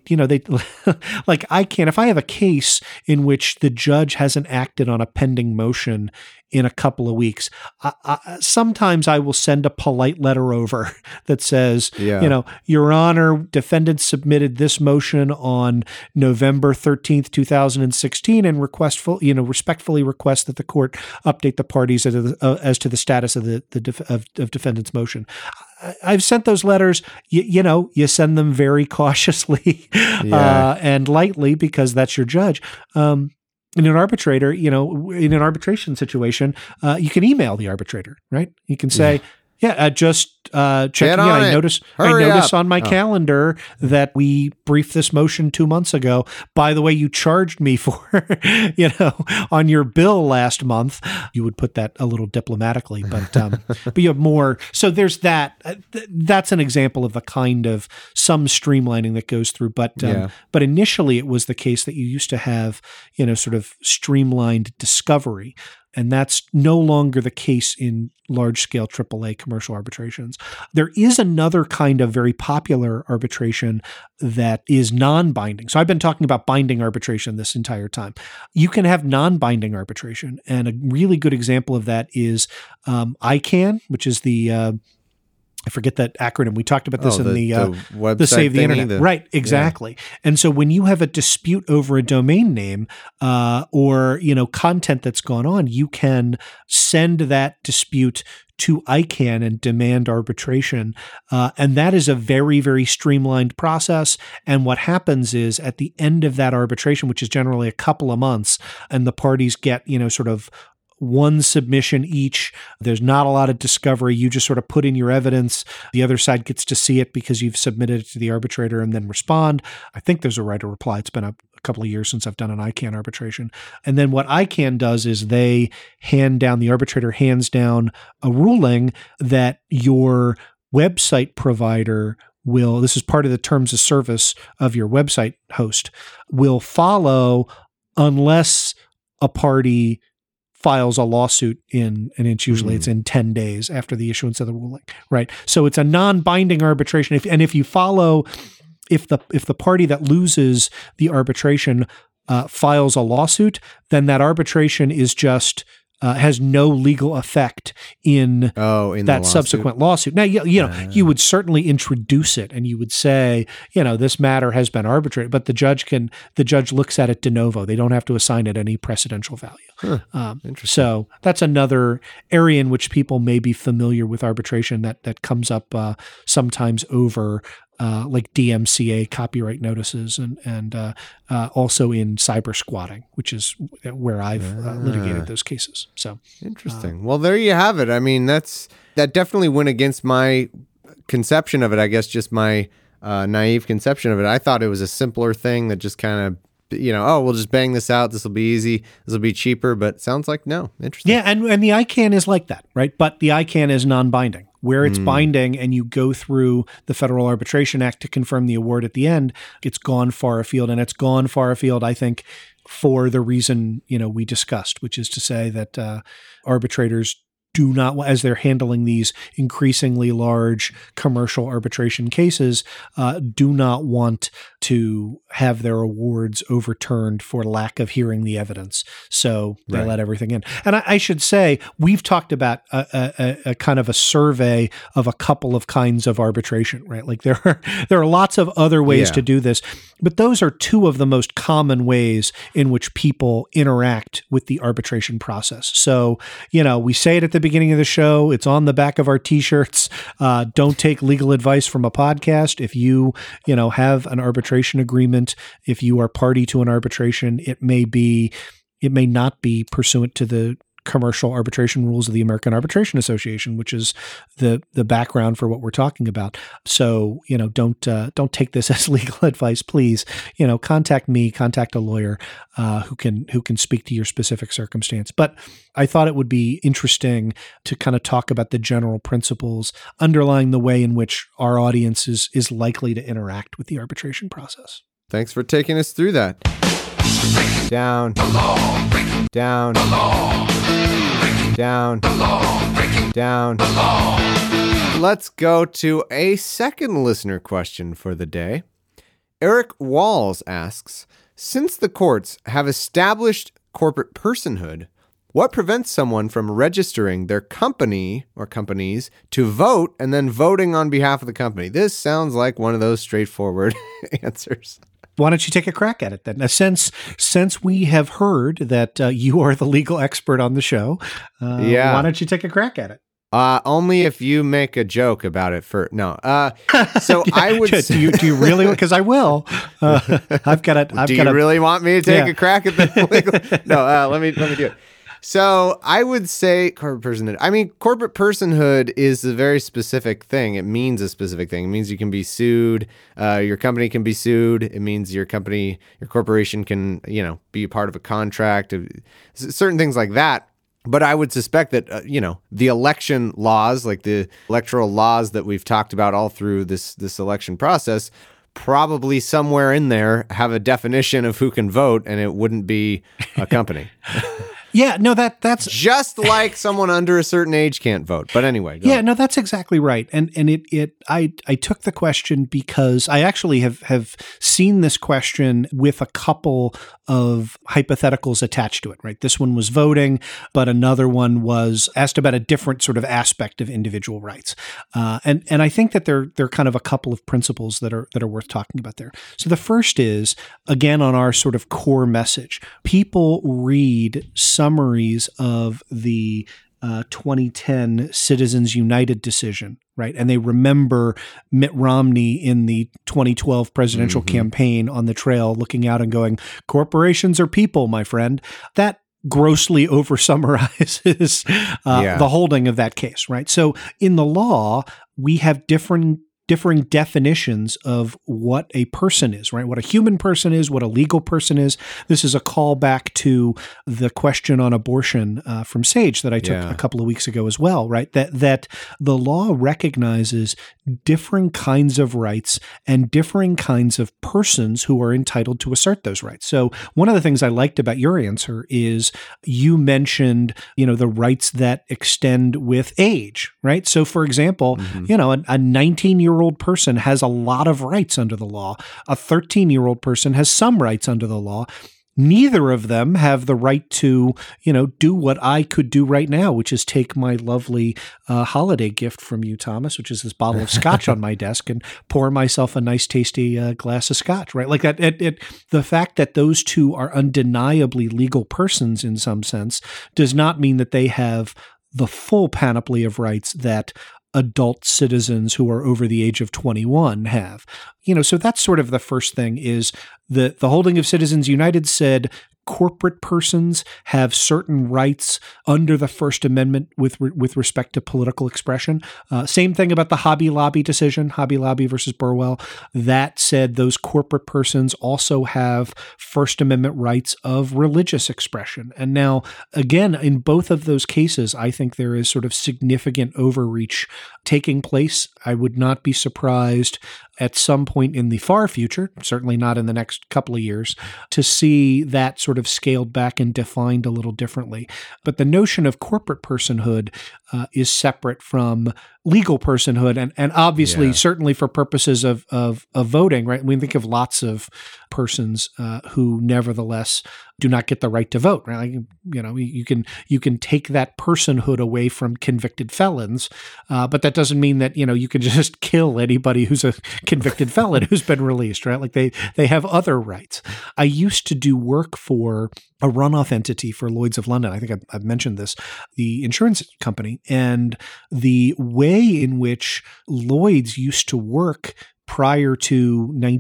like if I have a case in which the judge hasn't acted on a pending motion in a couple of weeks. Sometimes I will send a polite letter over that says, Your Honor, defendant submitted this motion on November 13th, 2016, and respectfully request that the court update the parties as to the status of the defendant's motion. I've sent those letters, you send them very cautiously and lightly because that's your judge. In an arbitration situation, you can email the arbitrator, right? You can say, just checking. I notice on my calendar that we briefed this motion 2 months ago. By the way, you charged me for, on your bill last month. You would put that a little diplomatically, but you have more. So there's that. That's an example of the kind of some streamlining that goes through. But initially, it was the case that you used to have, sort of streamlined discovery. And that's no longer the case in large-scale AAA commercial arbitrations. There is another kind of very popular arbitration that is non-binding. So I've been talking about binding arbitration this entire time. You can have non-binding arbitration. And a really good example of that is ICANN, which is the I forget that acronym. We talked about this in the Save the Internet. Right, exactly. Yeah. And so when you have a dispute over a domain name or content that's gone on, you can send that dispute to ICANN and demand arbitration. And that is a very, very streamlined process. And what happens is at the end of that arbitration, which is generally a couple of months, and the parties get, sort of one submission each. There's not a lot of discovery. You just sort of put in your evidence. The other side gets to see it because you've submitted it to the arbitrator and then respond. I think there's a right of reply. It's been a couple of years since I've done an ICANN arbitration. And then what ICANN does is the arbitrator hands down a ruling that your website provider will, this is part of the terms of service of your website host, will follow unless a party files a lawsuit and it's usually it's in 10 days after the issuance of the ruling, right? So it's a non-binding arbitration. If the party that loses the arbitration files a lawsuit, then that arbitration is just has no legal effect in that subsequent lawsuit. Now, you would certainly introduce it and you would say, this matter has been arbitrated, but the judge looks at it de novo. They don't have to assign it any precedential value. Interesting. So that's another area in which people may be familiar with arbitration that comes up sometimes over like DMCA copyright notices and also in cyber squatting, which is where I've litigated those cases. So interesting. Well, there you have it. I mean, that definitely went against my conception of it. I guess just my naive conception of it. I thought it was a simpler thing that just kind of, we'll just bang this out. This will be easy. This will be cheaper. But it sounds like no. Interesting. Yeah, and the ICANN is like that, right? But the ICANN is non-binding. Where it's binding and you go through the Federal Arbitration Act to confirm the award at the end, it's gone far afield. And it's gone far afield, I think, for the reason, we discussed, which is to say that arbitrators do not, as they're handling these increasingly large commercial arbitration cases, do not want to have their awards overturned for lack of hearing the evidence. So they let everything in. And I should say, we've talked about a kind of a survey of a couple of kinds of arbitration, right? Like there are lots of other ways to do this, but those are two of the most common ways in which people interact with the arbitration process. So, we say it at the beginning of the show. It's on the back of our t-shirts. Don't take legal advice from a podcast. If you, have an arbitration agreement, if you are party to an arbitration, it may not be pursuant to the commercial arbitration rules of the American Arbitration Association, which is the background for what we're talking about. So, don't take this as legal advice, please. Contact me, contact a lawyer who can speak to your specific circumstance. But I thought it would be interesting to kind of talk about the general principles underlying the way in which our audience is likely to interact with the arbitration process. Thanks for taking us through that. Down, down, down, down. Let's go to a second listener question for the day. Eric Walls asks, since the courts have established corporate personhood, What prevents someone from registering their company or companies to vote and then voting on behalf of the company? This sounds like one of those straightforward answers. Why don't you take a crack at it then? Since we have heard that you are the legal expert on the show, why don't you take a crack at it? Only if you make a joke about it for no. So I would. Do you really? Because I will. I've got it. Do you really want me to take a crack at the legal? No. Let me do it. So I would say corporate personhood. I mean, corporate personhood is a very specific thing. It means a specific thing. It means you can be sued. Your company can be sued. It means your corporation can, be a part of a contract. Certain things like that. But I would suspect that, the election laws, like the electoral laws that we've talked about all through this election process, probably somewhere in there have a definition of who can vote, and it wouldn't be a company. Yeah, no, that's just like someone under a certain age can't vote. But anyway, no, that's exactly right. And I took the question because I actually have seen this question with a couple of hypotheticals attached to it, right? This one was voting, but another one was asked about a different sort of aspect of individual rights. And I think that there are kind of a couple of principles that are worth talking about there. So the first is, again, on our sort of core message, people read summaries of the 2010 Citizens United decision, right? And they remember Mitt Romney in the 2012 presidential campaign on the trail looking out and going, corporations are people, my friend. That grossly oversummarizes the holding of that case, right? So in the law, we have differing definitions of what a person is, right? What a human person is, what a legal person is. This is a callback to the question on abortion from Sage that I took a couple of weeks ago as well, right? That the law recognizes differing kinds of rights and differing kinds of persons who are entitled to assert those rights. So one of the things I liked about your answer is you mentioned, the rights that extend with age, right? So for example, a 19-year-old person has a lot of rights under the law. A 13-year-old person has some rights under the law. Neither of them have the right to, do what I could do right now, which is take my lovely holiday gift from you, Thomas, which is this bottle of scotch on my desk, and pour myself a nice, tasty glass of scotch, right? Like that. The fact that those two are undeniably legal persons in some sense does not mean that they have the full panoply of rights that adult citizens who are over the age of 21 have. So that's sort of the first thing is the holding of Citizens United said corporate persons have certain rights under the First Amendment with respect to political expression. Same thing about the Hobby Lobby decision, Hobby Lobby versus Burwell. That said those corporate persons also have First Amendment rights of religious expression. And now, again, in both of those cases, I think there is sort of significant overreach taking place. I would not be surprised at some point in the far future, certainly not in the next couple of years, to see that sort of scaled back and defined a little differently. But the notion of corporate personhood is separate from legal personhood, and obviously, certainly for purposes of voting, right? We think of lots of persons who nevertheless do not get the right to vote, right? You can take that personhood away from convicted felons, but that doesn't mean that you can just kill anybody who's a convicted felon who's been released, right? Like they have other rights. I used to do work for a runoff entity for Lloyd's of London. I think I've mentioned this, the insurance company, and the way in which Lloyd's used to work prior to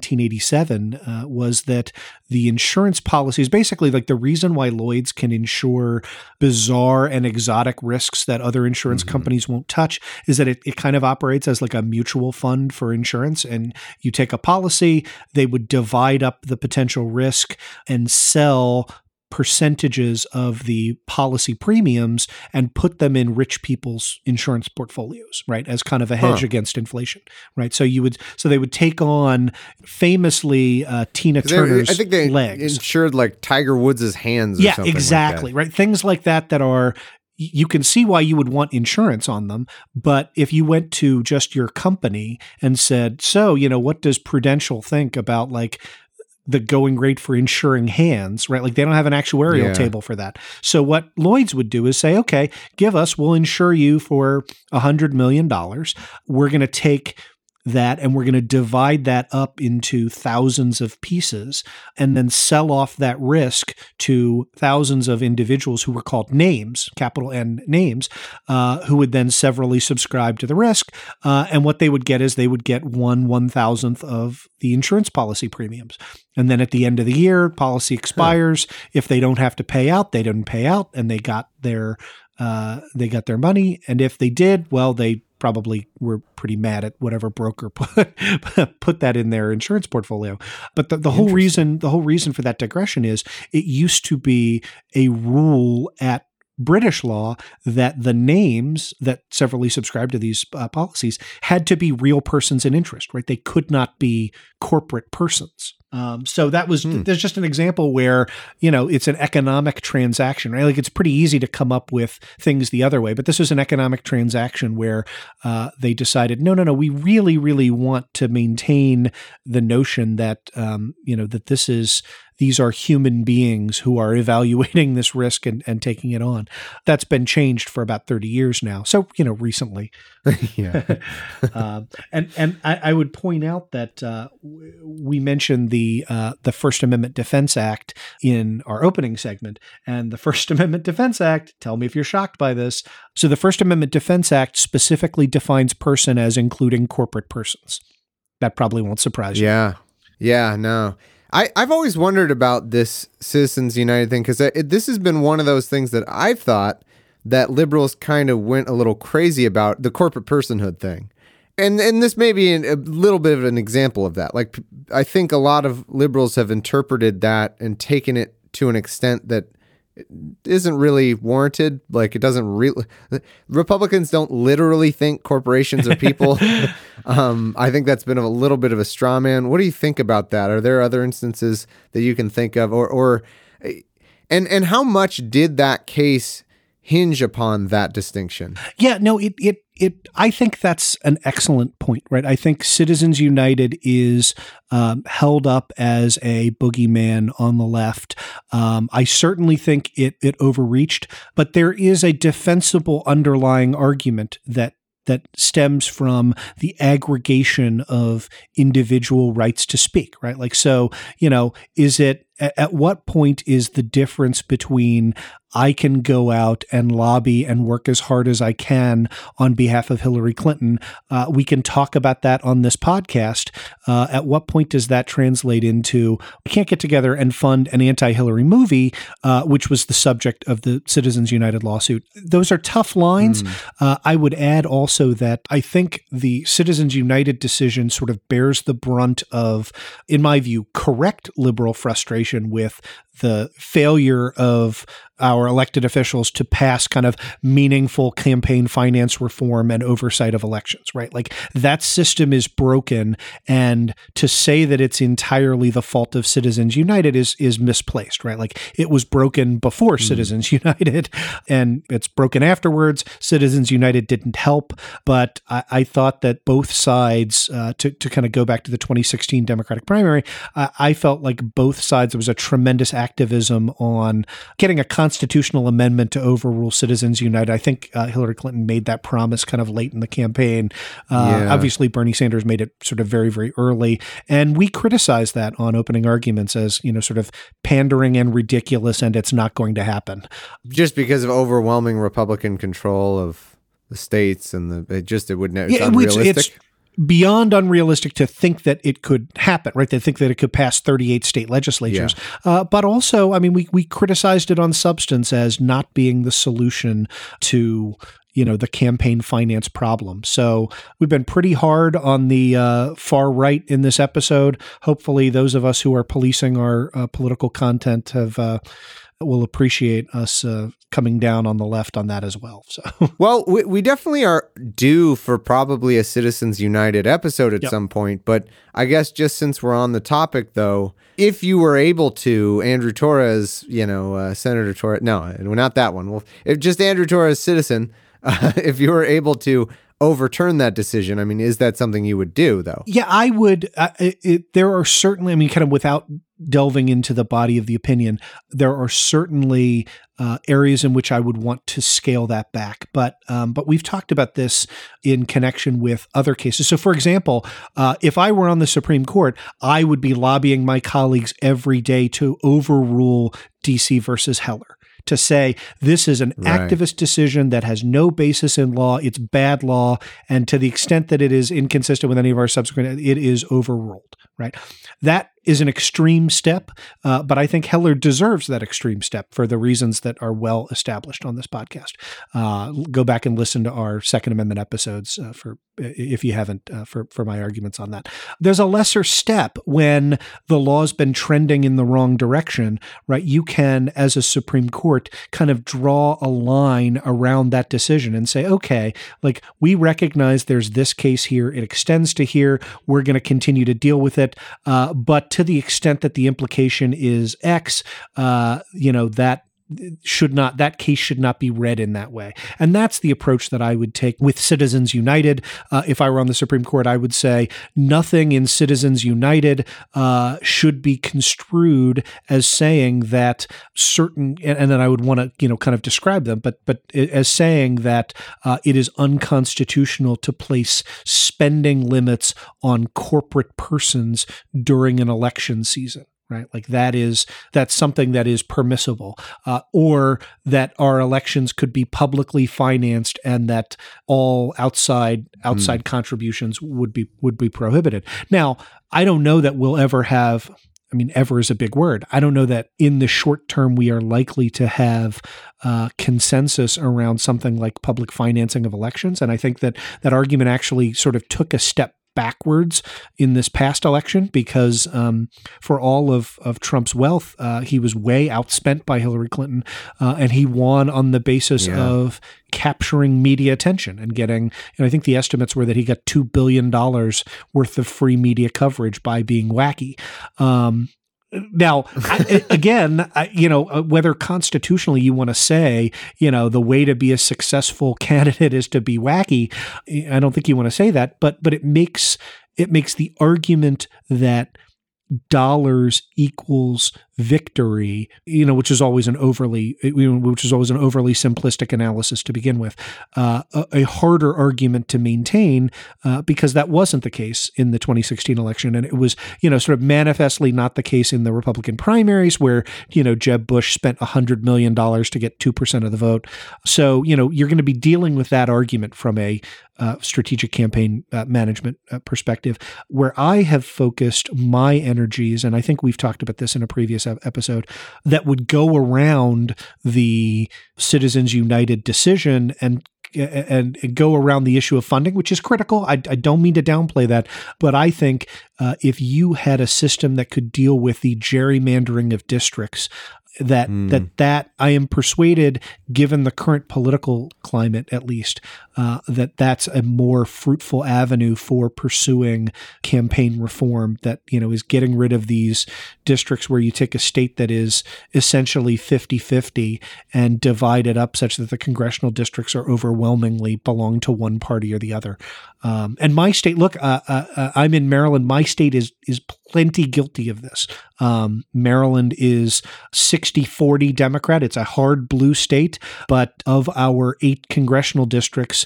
1987 was that the insurance policies, basically like the reason why Lloyd's can insure bizarre and exotic risks that other insurance companies won't touch is that it kind of operates as like a mutual fund for insurance. And you take a policy, they would divide up the potential risk and sell percentages of the policy premiums and put them in rich people's insurance portfolios, right, as kind of a hedge against inflation, right? So they would take on famously Tina Turner's legs. I think they insured like Tiger Woods' hands. Or something exactly, like that. Right? Things like that are. You can see why you would want insurance on them, but if you went to just your company and said, so, what does Prudential think about like the going rate for insuring hands, right? Like they don't have an actuarial table for that. So what Lloyd's would do is say, okay, we'll insure you for $100 million. We're going to take that and we're going to divide that up into thousands of pieces and then sell off that risk to thousands of individuals who were called names, capital N names, who would then severally subscribe to the risk. And what they would get is they would get 1/1000th of the insurance policy premiums. And then at the end of the year, policy expires. If they don't have to pay out, they didn't pay out and they got their money. And if they did, well, they probably were pretty mad at whatever broker put that in their insurance portfolio. But the whole reason for that digression is it used to be a rule at British law that the names that severally subscribed to these policies had to be real persons in interest, right? They could not be corporate persons. So that was, there's just an example where, it's an economic transaction, right? Like it's pretty easy to come up with things the other way, but this was an economic transaction where they decided, no, we really, really want to maintain the notion that, that these are human beings who are evaluating this risk and taking it on. That's been changed for about 30 years now. So, recently. Yeah. And I would point out that we mentioned the First Amendment Defense Act in our opening segment. And the First Amendment Defense Act, tell me if you're shocked by this. So the First Amendment Defense Act specifically defines person as including corporate persons. That probably won't surprise you. Yeah, no. I've always wondered about this Citizens United thing because this has been one of those things that I've thought that liberals kind of went a little crazy about, the corporate personhood thing. And this may be a little bit of an example of that. Like, I think a lot of liberals have interpreted that and taken it to an extent that isn't really warranted. Like, it doesn't really... Republicans don't literally think corporations are people. I think that's been a little bit of a straw man. What do you think about that? Are there other instances that you can think of? And how much did that case hinge upon that distinction? Yeah, no, I think that's an excellent point, right? I think Citizens United is held up as a boogeyman on the left. I certainly think it overreached, but there is a defensible underlying argument that stems from the aggregation of individual rights to speak, right? Like, so, is it, at what point is the difference between I can go out and lobby and work as hard as I can on behalf of Hillary Clinton? We can talk about that on this podcast. At what point does that translate into, we can't get together and fund an anti-Hillary movie, which was the subject of the Citizens United lawsuit? Those are tough lines. I would add also that I think the Citizens United decision sort of bears the brunt of, in my view, correct liberal frustration with the failure of our elected officials to pass kind of meaningful campaign finance reform and oversight of elections, right? Like, that system is broken, and to say that it's entirely the fault of Citizens United is misplaced, right? Like, it was broken before Citizens United, and it's broken afterwards. Citizens United didn't help, but I thought that both sides, to kind of go back to the 2016 Democratic primary, I felt like both sides, there was a tremendous activism on getting a constitutional amendment to overrule Citizens United. I think Hillary Clinton made that promise kind of late in the campaign. Obviously, Bernie Sanders made it sort of very, very early. And we criticized that on opening arguments as, sort of pandering and ridiculous, and it's not going to happen. Just because of overwhelming Republican control of the states and it's unrealistic. It's beyond unrealistic to think that it could happen, right? They think that it could pass 38 state legislatures. But also, I mean, we criticized it on substance as not being the solution to, the campaign finance problem. So we've been pretty hard on the far right in this episode. Hopefully those of us who are policing our political content will appreciate us coming down on the left on that as well. So, well, we definitely are due for probably a Citizens United episode at some point. But I guess just since we're on the topic, though, if you were able to, Andrew Torres, Senator Torres, no, not that one. Well, if just Andrew Torres, citizen, if you were able to overturn that decision. I mean, is that something you would do, though? Yeah, I would. There are certainly, I mean, kind of without delving into the body of the opinion, there are certainly areas in which I would want to scale that back. But we've talked about this in connection with other cases. So, for example, if I were on the Supreme Court, I would be lobbying my colleagues every day to overrule DC versus Heller, to say this is an activist decision that has no basis in law, it's bad law, and to the extent that it is inconsistent with any of our subsequent, it is overruled, right? That is an extreme step, but I think Heller deserves that extreme step for the reasons that are well established on this podcast. Go back and listen to our Second Amendment episodes if you haven't, for my arguments on that. There's a lesser step when the law's been trending in the wrong direction, right? You can, as a Supreme Court, kind of draw a line around that decision and say, okay, like we recognize there's this case here, it extends to here, we're going to continue to deal with it, but to the extent that the implication is X, that case should not be read in that way. And that's the approach that I would take with Citizens United. If I were on the Supreme Court, I would say nothing in Citizens United should be construed as saying that certain, and then I would want to, kind of describe them, but as saying that it is unconstitutional to place spending limits on corporate persons during an election season. Right, like that's something that is permissible, or that our elections could be publicly financed, and that all outside contributions would be prohibited. Now, I don't know that we'll ever have. I mean, ever is a big word. I don't know that in the short term we are likely to have consensus around something like public financing of elections, and I think that argument actually sort of took a step backwards in this past election because for all of Trump's wealth, he was way outspent by Hillary Clinton, and he won on the basis of capturing media attention and getting, I think the estimates were that he got $2 billion worth of free media coverage by being wacky. Now, whether constitutionally you want to say, the way to be a successful candidate is to be wacky, I don't think you want to say that, but it makes the argument that dollars equals victory, which is always an overly simplistic analysis to begin with, a harder argument to maintain because that wasn't the case in the 2016 election, and it was sort of manifestly not the case in the Republican primaries where Jeb Bush spent $100 million to get 2% of the vote. So you're going to be dealing with that argument from a strategic campaign management perspective. Where I have focused my energies, and I think we've talked about this in a previous episode, that would go around the Citizens United decision and go around the issue of funding, which is critical. I don't mean to downplay that, but I think if you had a system that could deal with the gerrymandering of districts, that I am persuaded, given the current political climate at least, that's a more fruitful avenue for pursuing campaign reform that, is getting rid of these districts where you take a state that is essentially 50-50 and divide it up such that the congressional districts are overwhelmingly belong to one party or the other. And my state, look, I'm in Maryland. My state is plenty guilty of this. Maryland is 60-40 Democrat. It's a hard blue state, but of our 8 congressional districts,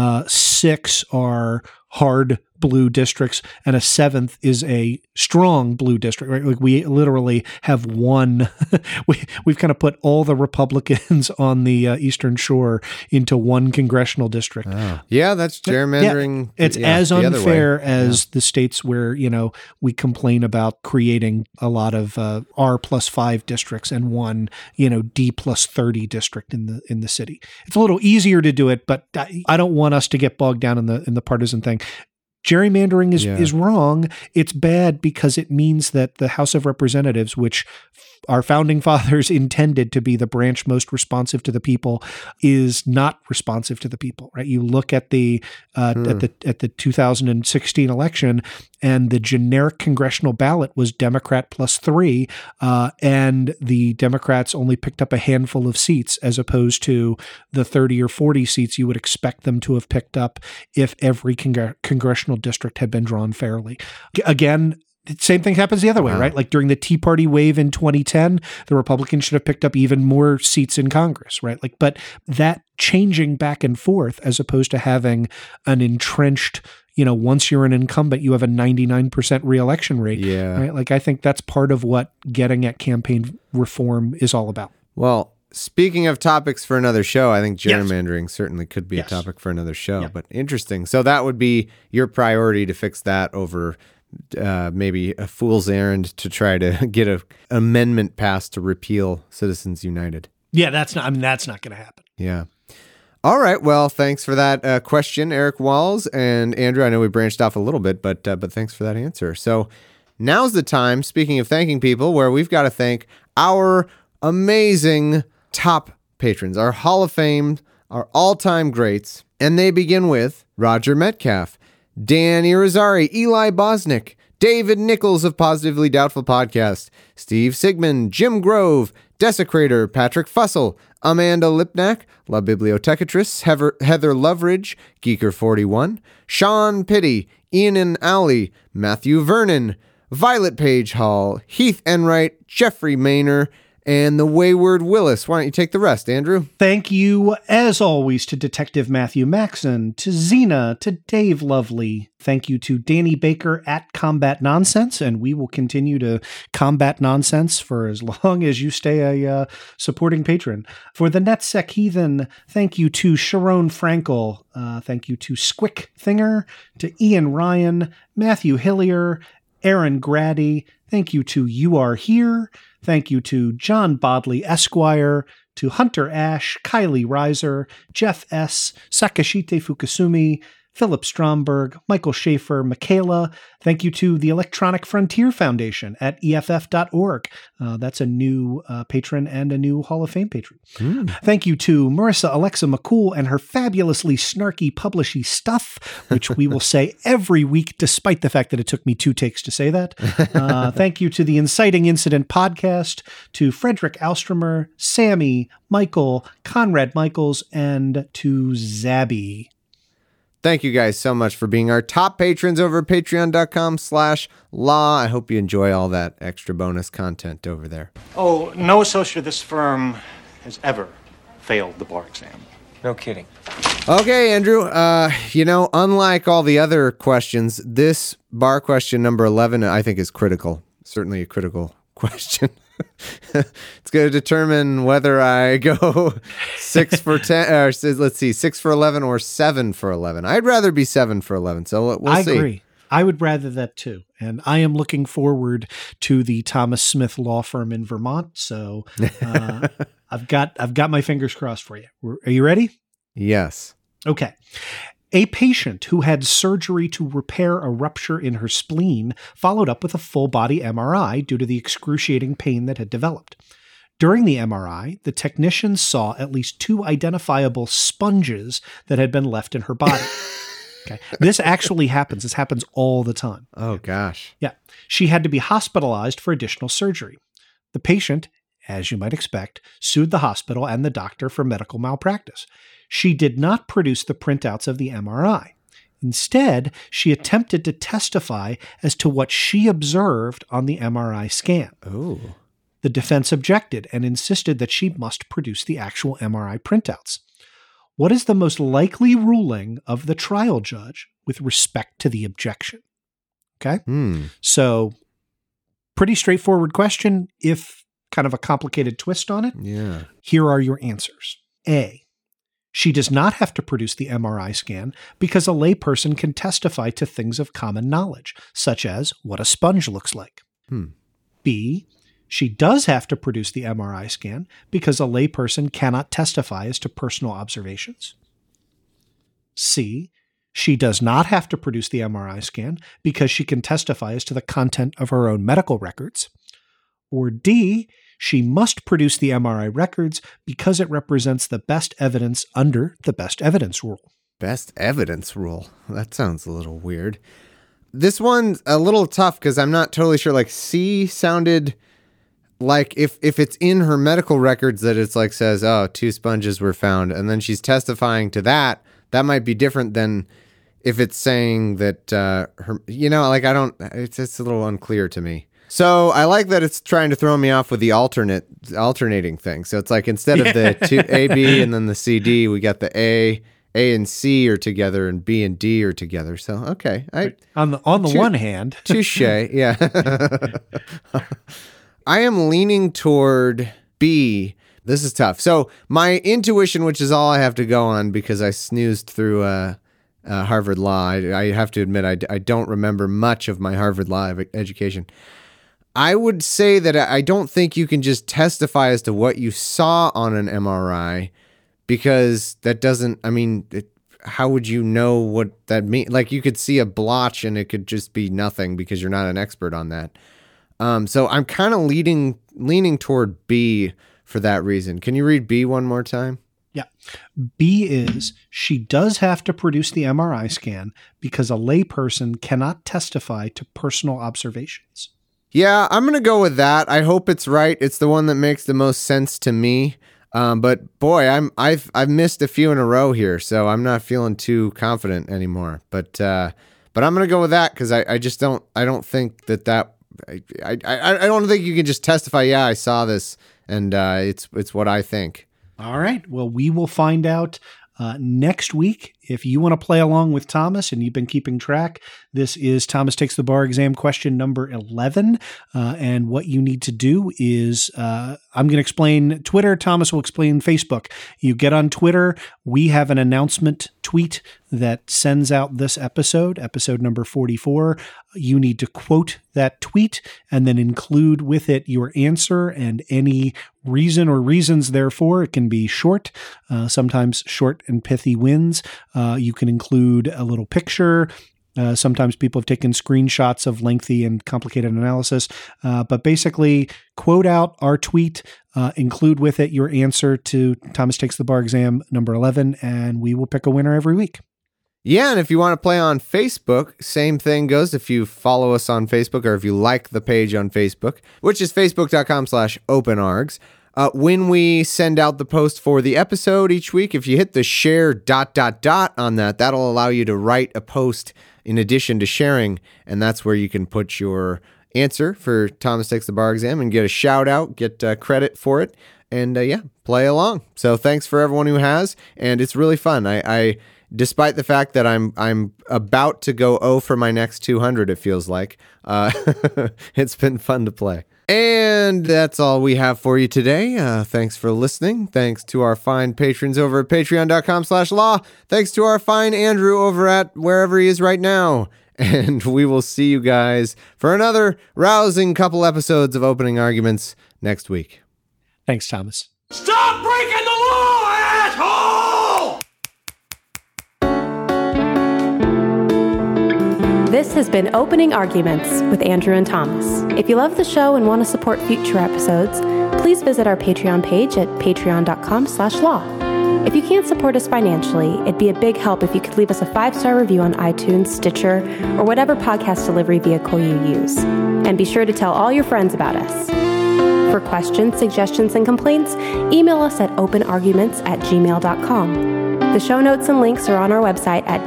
6 are hard blue districts, and a 7th is a strong blue district, right? Like we literally have one, we've kind of put all the Republicans on the Eastern Shore into one congressional district. Oh. Yeah, that's gerrymandering. Yeah, it's as unfair as the states where, we complain about creating a lot of R+5 districts and one, D+30 district in the city. It's a little easier to do it, but I don't want us to get bogged down in the partisan thing. Gerrymandering is wrong. It's bad because it means that the House of Representatives, which our founding fathers intended to be the branch most responsive to the people, is not responsive to the people. Right? You look at the at the 2016 election, and the generic congressional ballot was Democrat +3, and the Democrats only picked up a handful of seats as opposed to the 30 or 40 seats you would expect them to have picked up if every congressional district had been drawn fairly. Again, same thing happens the other way, right? Like during the Tea Party wave in 2010, the Republicans should have picked up even more seats in Congress, right? Like, but that changing back and forth as opposed to having an entrenched, once you're an incumbent, you have a 99% reelection rate. Yeah. Right? Like, I think that's part of what getting at campaign reform is all about. Well, speaking of topics for another show, I think gerrymandering certainly could be a topic for another show, but interesting. So that would be your priority to fix that over maybe a fool's errand to try to get an amendment passed to repeal Citizens United. Yeah, that's not going to happen. Yeah. All right. Well, thanks for that question, Eric Walls and Andrew. I know we branched off a little bit, but thanks for that answer. So now's the time, speaking of thanking people, where we've got to thank our amazing top patrons, our Hall of Fame, our all-time greats, and they begin with Roger Metcalf, Dan Irizarry, Eli Bosnick, David Nichols of Positively Doubtful Podcast, Steve Sigmund, Jim Grove, Desecrator, Patrick Fussell, Amanda Lipnack, La Bibliotecatrice, Heather Loveridge, Geeker41, Sean Pitty, Ian and Alley, Matthew Vernon, Violet Page Hall, Heath Enright, Jeffrey Maynor, and the Wayward Willis. Why don't you take the rest, Andrew? Thank you, as always, to Detective Matthew Maxon, to Xena, to Dave Lovely. Thank you to Danny Baker at Combat Nonsense, and we will continue to combat nonsense for as long as you stay a supporting patron. For the NetSec Heathen, thank you to Sharon Frankel. Thank you to Squick Thinger, to Ian Ryan, Matthew Hillier, Aaron Grady. Thank you to You Are Here. Thank you to John Bodley Esquire, to Hunter Ash, Kylie Reiser, Jeff S., Sakashite Fukusumi, Philip Stromberg, Michael Schaefer, Michaela. Thank you to the Electronic Frontier Foundation at EFF.org. That's a new patron and a new Hall of Fame patron. Thank you to Marissa Alexa McCool and her fabulously snarky publishy stuff, which we will say every week, despite the fact that it took me 2 takes to say that. Thank you to the Inciting Incident podcast, to Frederick Alstromer, Sammy, Michael, Conrad Michaels, and to Zabby. Thank you guys so much for being our top patrons over at patreon.com/law. I hope you enjoy all that extra bonus content over there. Oh, no associate of this firm has ever failed the bar exam. No kidding. Okay, Andrew, unlike all the other questions, this bar question number 11, I think is critical. Certainly a critical question. It's going to determine whether I go 6 for 10, or let's see, 6 for 11 or 7 for 11. I'd rather be 7 for 11. So we'll see. I agree. I would rather that too. And I am looking forward to the Thomas Smith law firm in Vermont. So I've got my fingers crossed for you. Are you ready? Yes. Okay. A patient who had surgery to repair a rupture in her spleen followed up with a full-body MRI due to the excruciating pain that had developed. During the MRI, the technicians saw at least 2 identifiable sponges that had been left in her body. Okay. This actually happens. This happens all the time. Oh, gosh. Yeah. She had to be hospitalized for additional surgery. The patient, as you might expect, sued the hospital and the doctor for medical malpractice. She did not produce the printouts of the MRI. Instead, she attempted to testify as to what she observed on the MRI scan. Oh. The defense objected and insisted that she must produce the actual MRI printouts. What is the most likely ruling of the trial judge with respect to the objection? Okay? So, pretty straightforward question, if kind of a complicated twist on it. Yeah. Here are your answers. A, she does not have to produce the MRI scan because a layperson can testify to things of common knowledge, such as what a sponge looks like. B, she does have to produce the MRI scan because a layperson cannot testify as to personal observations. C, she does not have to produce the MRI scan because she can testify as to the content of her own medical records. Or D, she must produce the MRI records because it represents the best evidence under the best evidence rule. Best evidence rule? That sounds a little weird. This one's a little tough because I'm not totally sure. Like C sounded like if it's in her medical records that it's like says, oh, 2 sponges were found, and then she's testifying to that, that might be different than if it's saying that her, like it's a little unclear to me. So I like that it's trying to throw me off with the alternating thing. So it's like instead of the 2 A, B, and then the C, D, we got the A and C are together and B and D are together. So, okay. On the one hand. Touche, yeah. I am leaning toward B. This is tough. So my intuition, which is all I have to go on because I snoozed through Harvard Law. I have to admit, I don't remember much of my Harvard Law education. I would say that I don't think you can just testify as to what you saw on an MRI because that doesn't, how would you know what that means? Like you could see a blotch and it could just be nothing because you're not an expert on that. So I'm kind of leaning toward B for that reason. Can you read B one more time? Yeah. B is she does have to produce the MRI scan because a layperson cannot testify to personal observations. Yeah, I'm going to go with that. I hope it's right. It's the one that makes the most sense to me. But boy, I've missed a few in a row here, so I'm not feeling too confident anymore. But I'm going to go with that because I don't think that I don't think you can just testify. Yeah, I saw this, and it's what I think. All right. Well, we will find out next week. If you want to play along with Thomas and you've been keeping track, this is Thomas Takes the Bar Exam question number 11. And what you need to do is I'm going to explain Twitter. Thomas will explain Facebook. You get on Twitter. We have an announcement tweet that sends out this episode number 44. You need to quote that tweet and then include with it your answer and any reason or reasons therefore. It can be short. Sometimes short and pithy wins. You can include a little picture. Sometimes people have taken screenshots of lengthy and complicated analysis. But basically, quote out our tweet, include with it your answer to Thomas Takes the Bar Exam number 11, and we will pick a winner every week. Yeah, and if you want to play on Facebook, same thing goes. If you follow us on Facebook or if you like the page on Facebook, which is facebook.com/openargs. When we send out the post for the episode each week, if you hit the share ... on that, that'll allow you to write a post in addition to sharing, and that's where you can put your answer for Thomas Takes the Bar Exam and get a shout out, get credit for it, and play along. So thanks for everyone who has, and it's really fun. I despite the fact that I'm about to go 0 for my next 200, it feels like it's been fun to play. And that's all we have for you today. Thanks for listening. Thanks to our fine patrons over at patreon.com/law. Thanks to our fine Andrew over at wherever he is right now. And we will see you guys for another rousing couple episodes of Opening Arguments next week. Thanks, Thomas. Stop breaking the law, asshole! This has been Opening Arguments with Andrew and Thomas. If you love the show and want to support future episodes, please visit our Patreon page at patreon.com/law. If you can't support us financially, it'd be a big help if you could leave us a 5-star review on iTunes, Stitcher, or whatever podcast delivery vehicle you use. And be sure to tell all your friends about us. For questions, suggestions, and complaints, email us at openarguments@gmail.com. The show notes and links are on our website at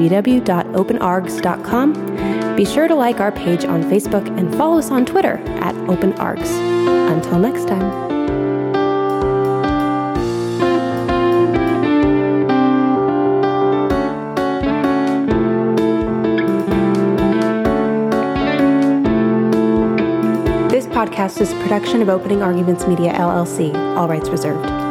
www.openargs.com. Be sure to like our page on Facebook and follow us on Twitter at OpenArgs. Until next time. This podcast is a production of Opening Arguments Media, LLC. All rights reserved.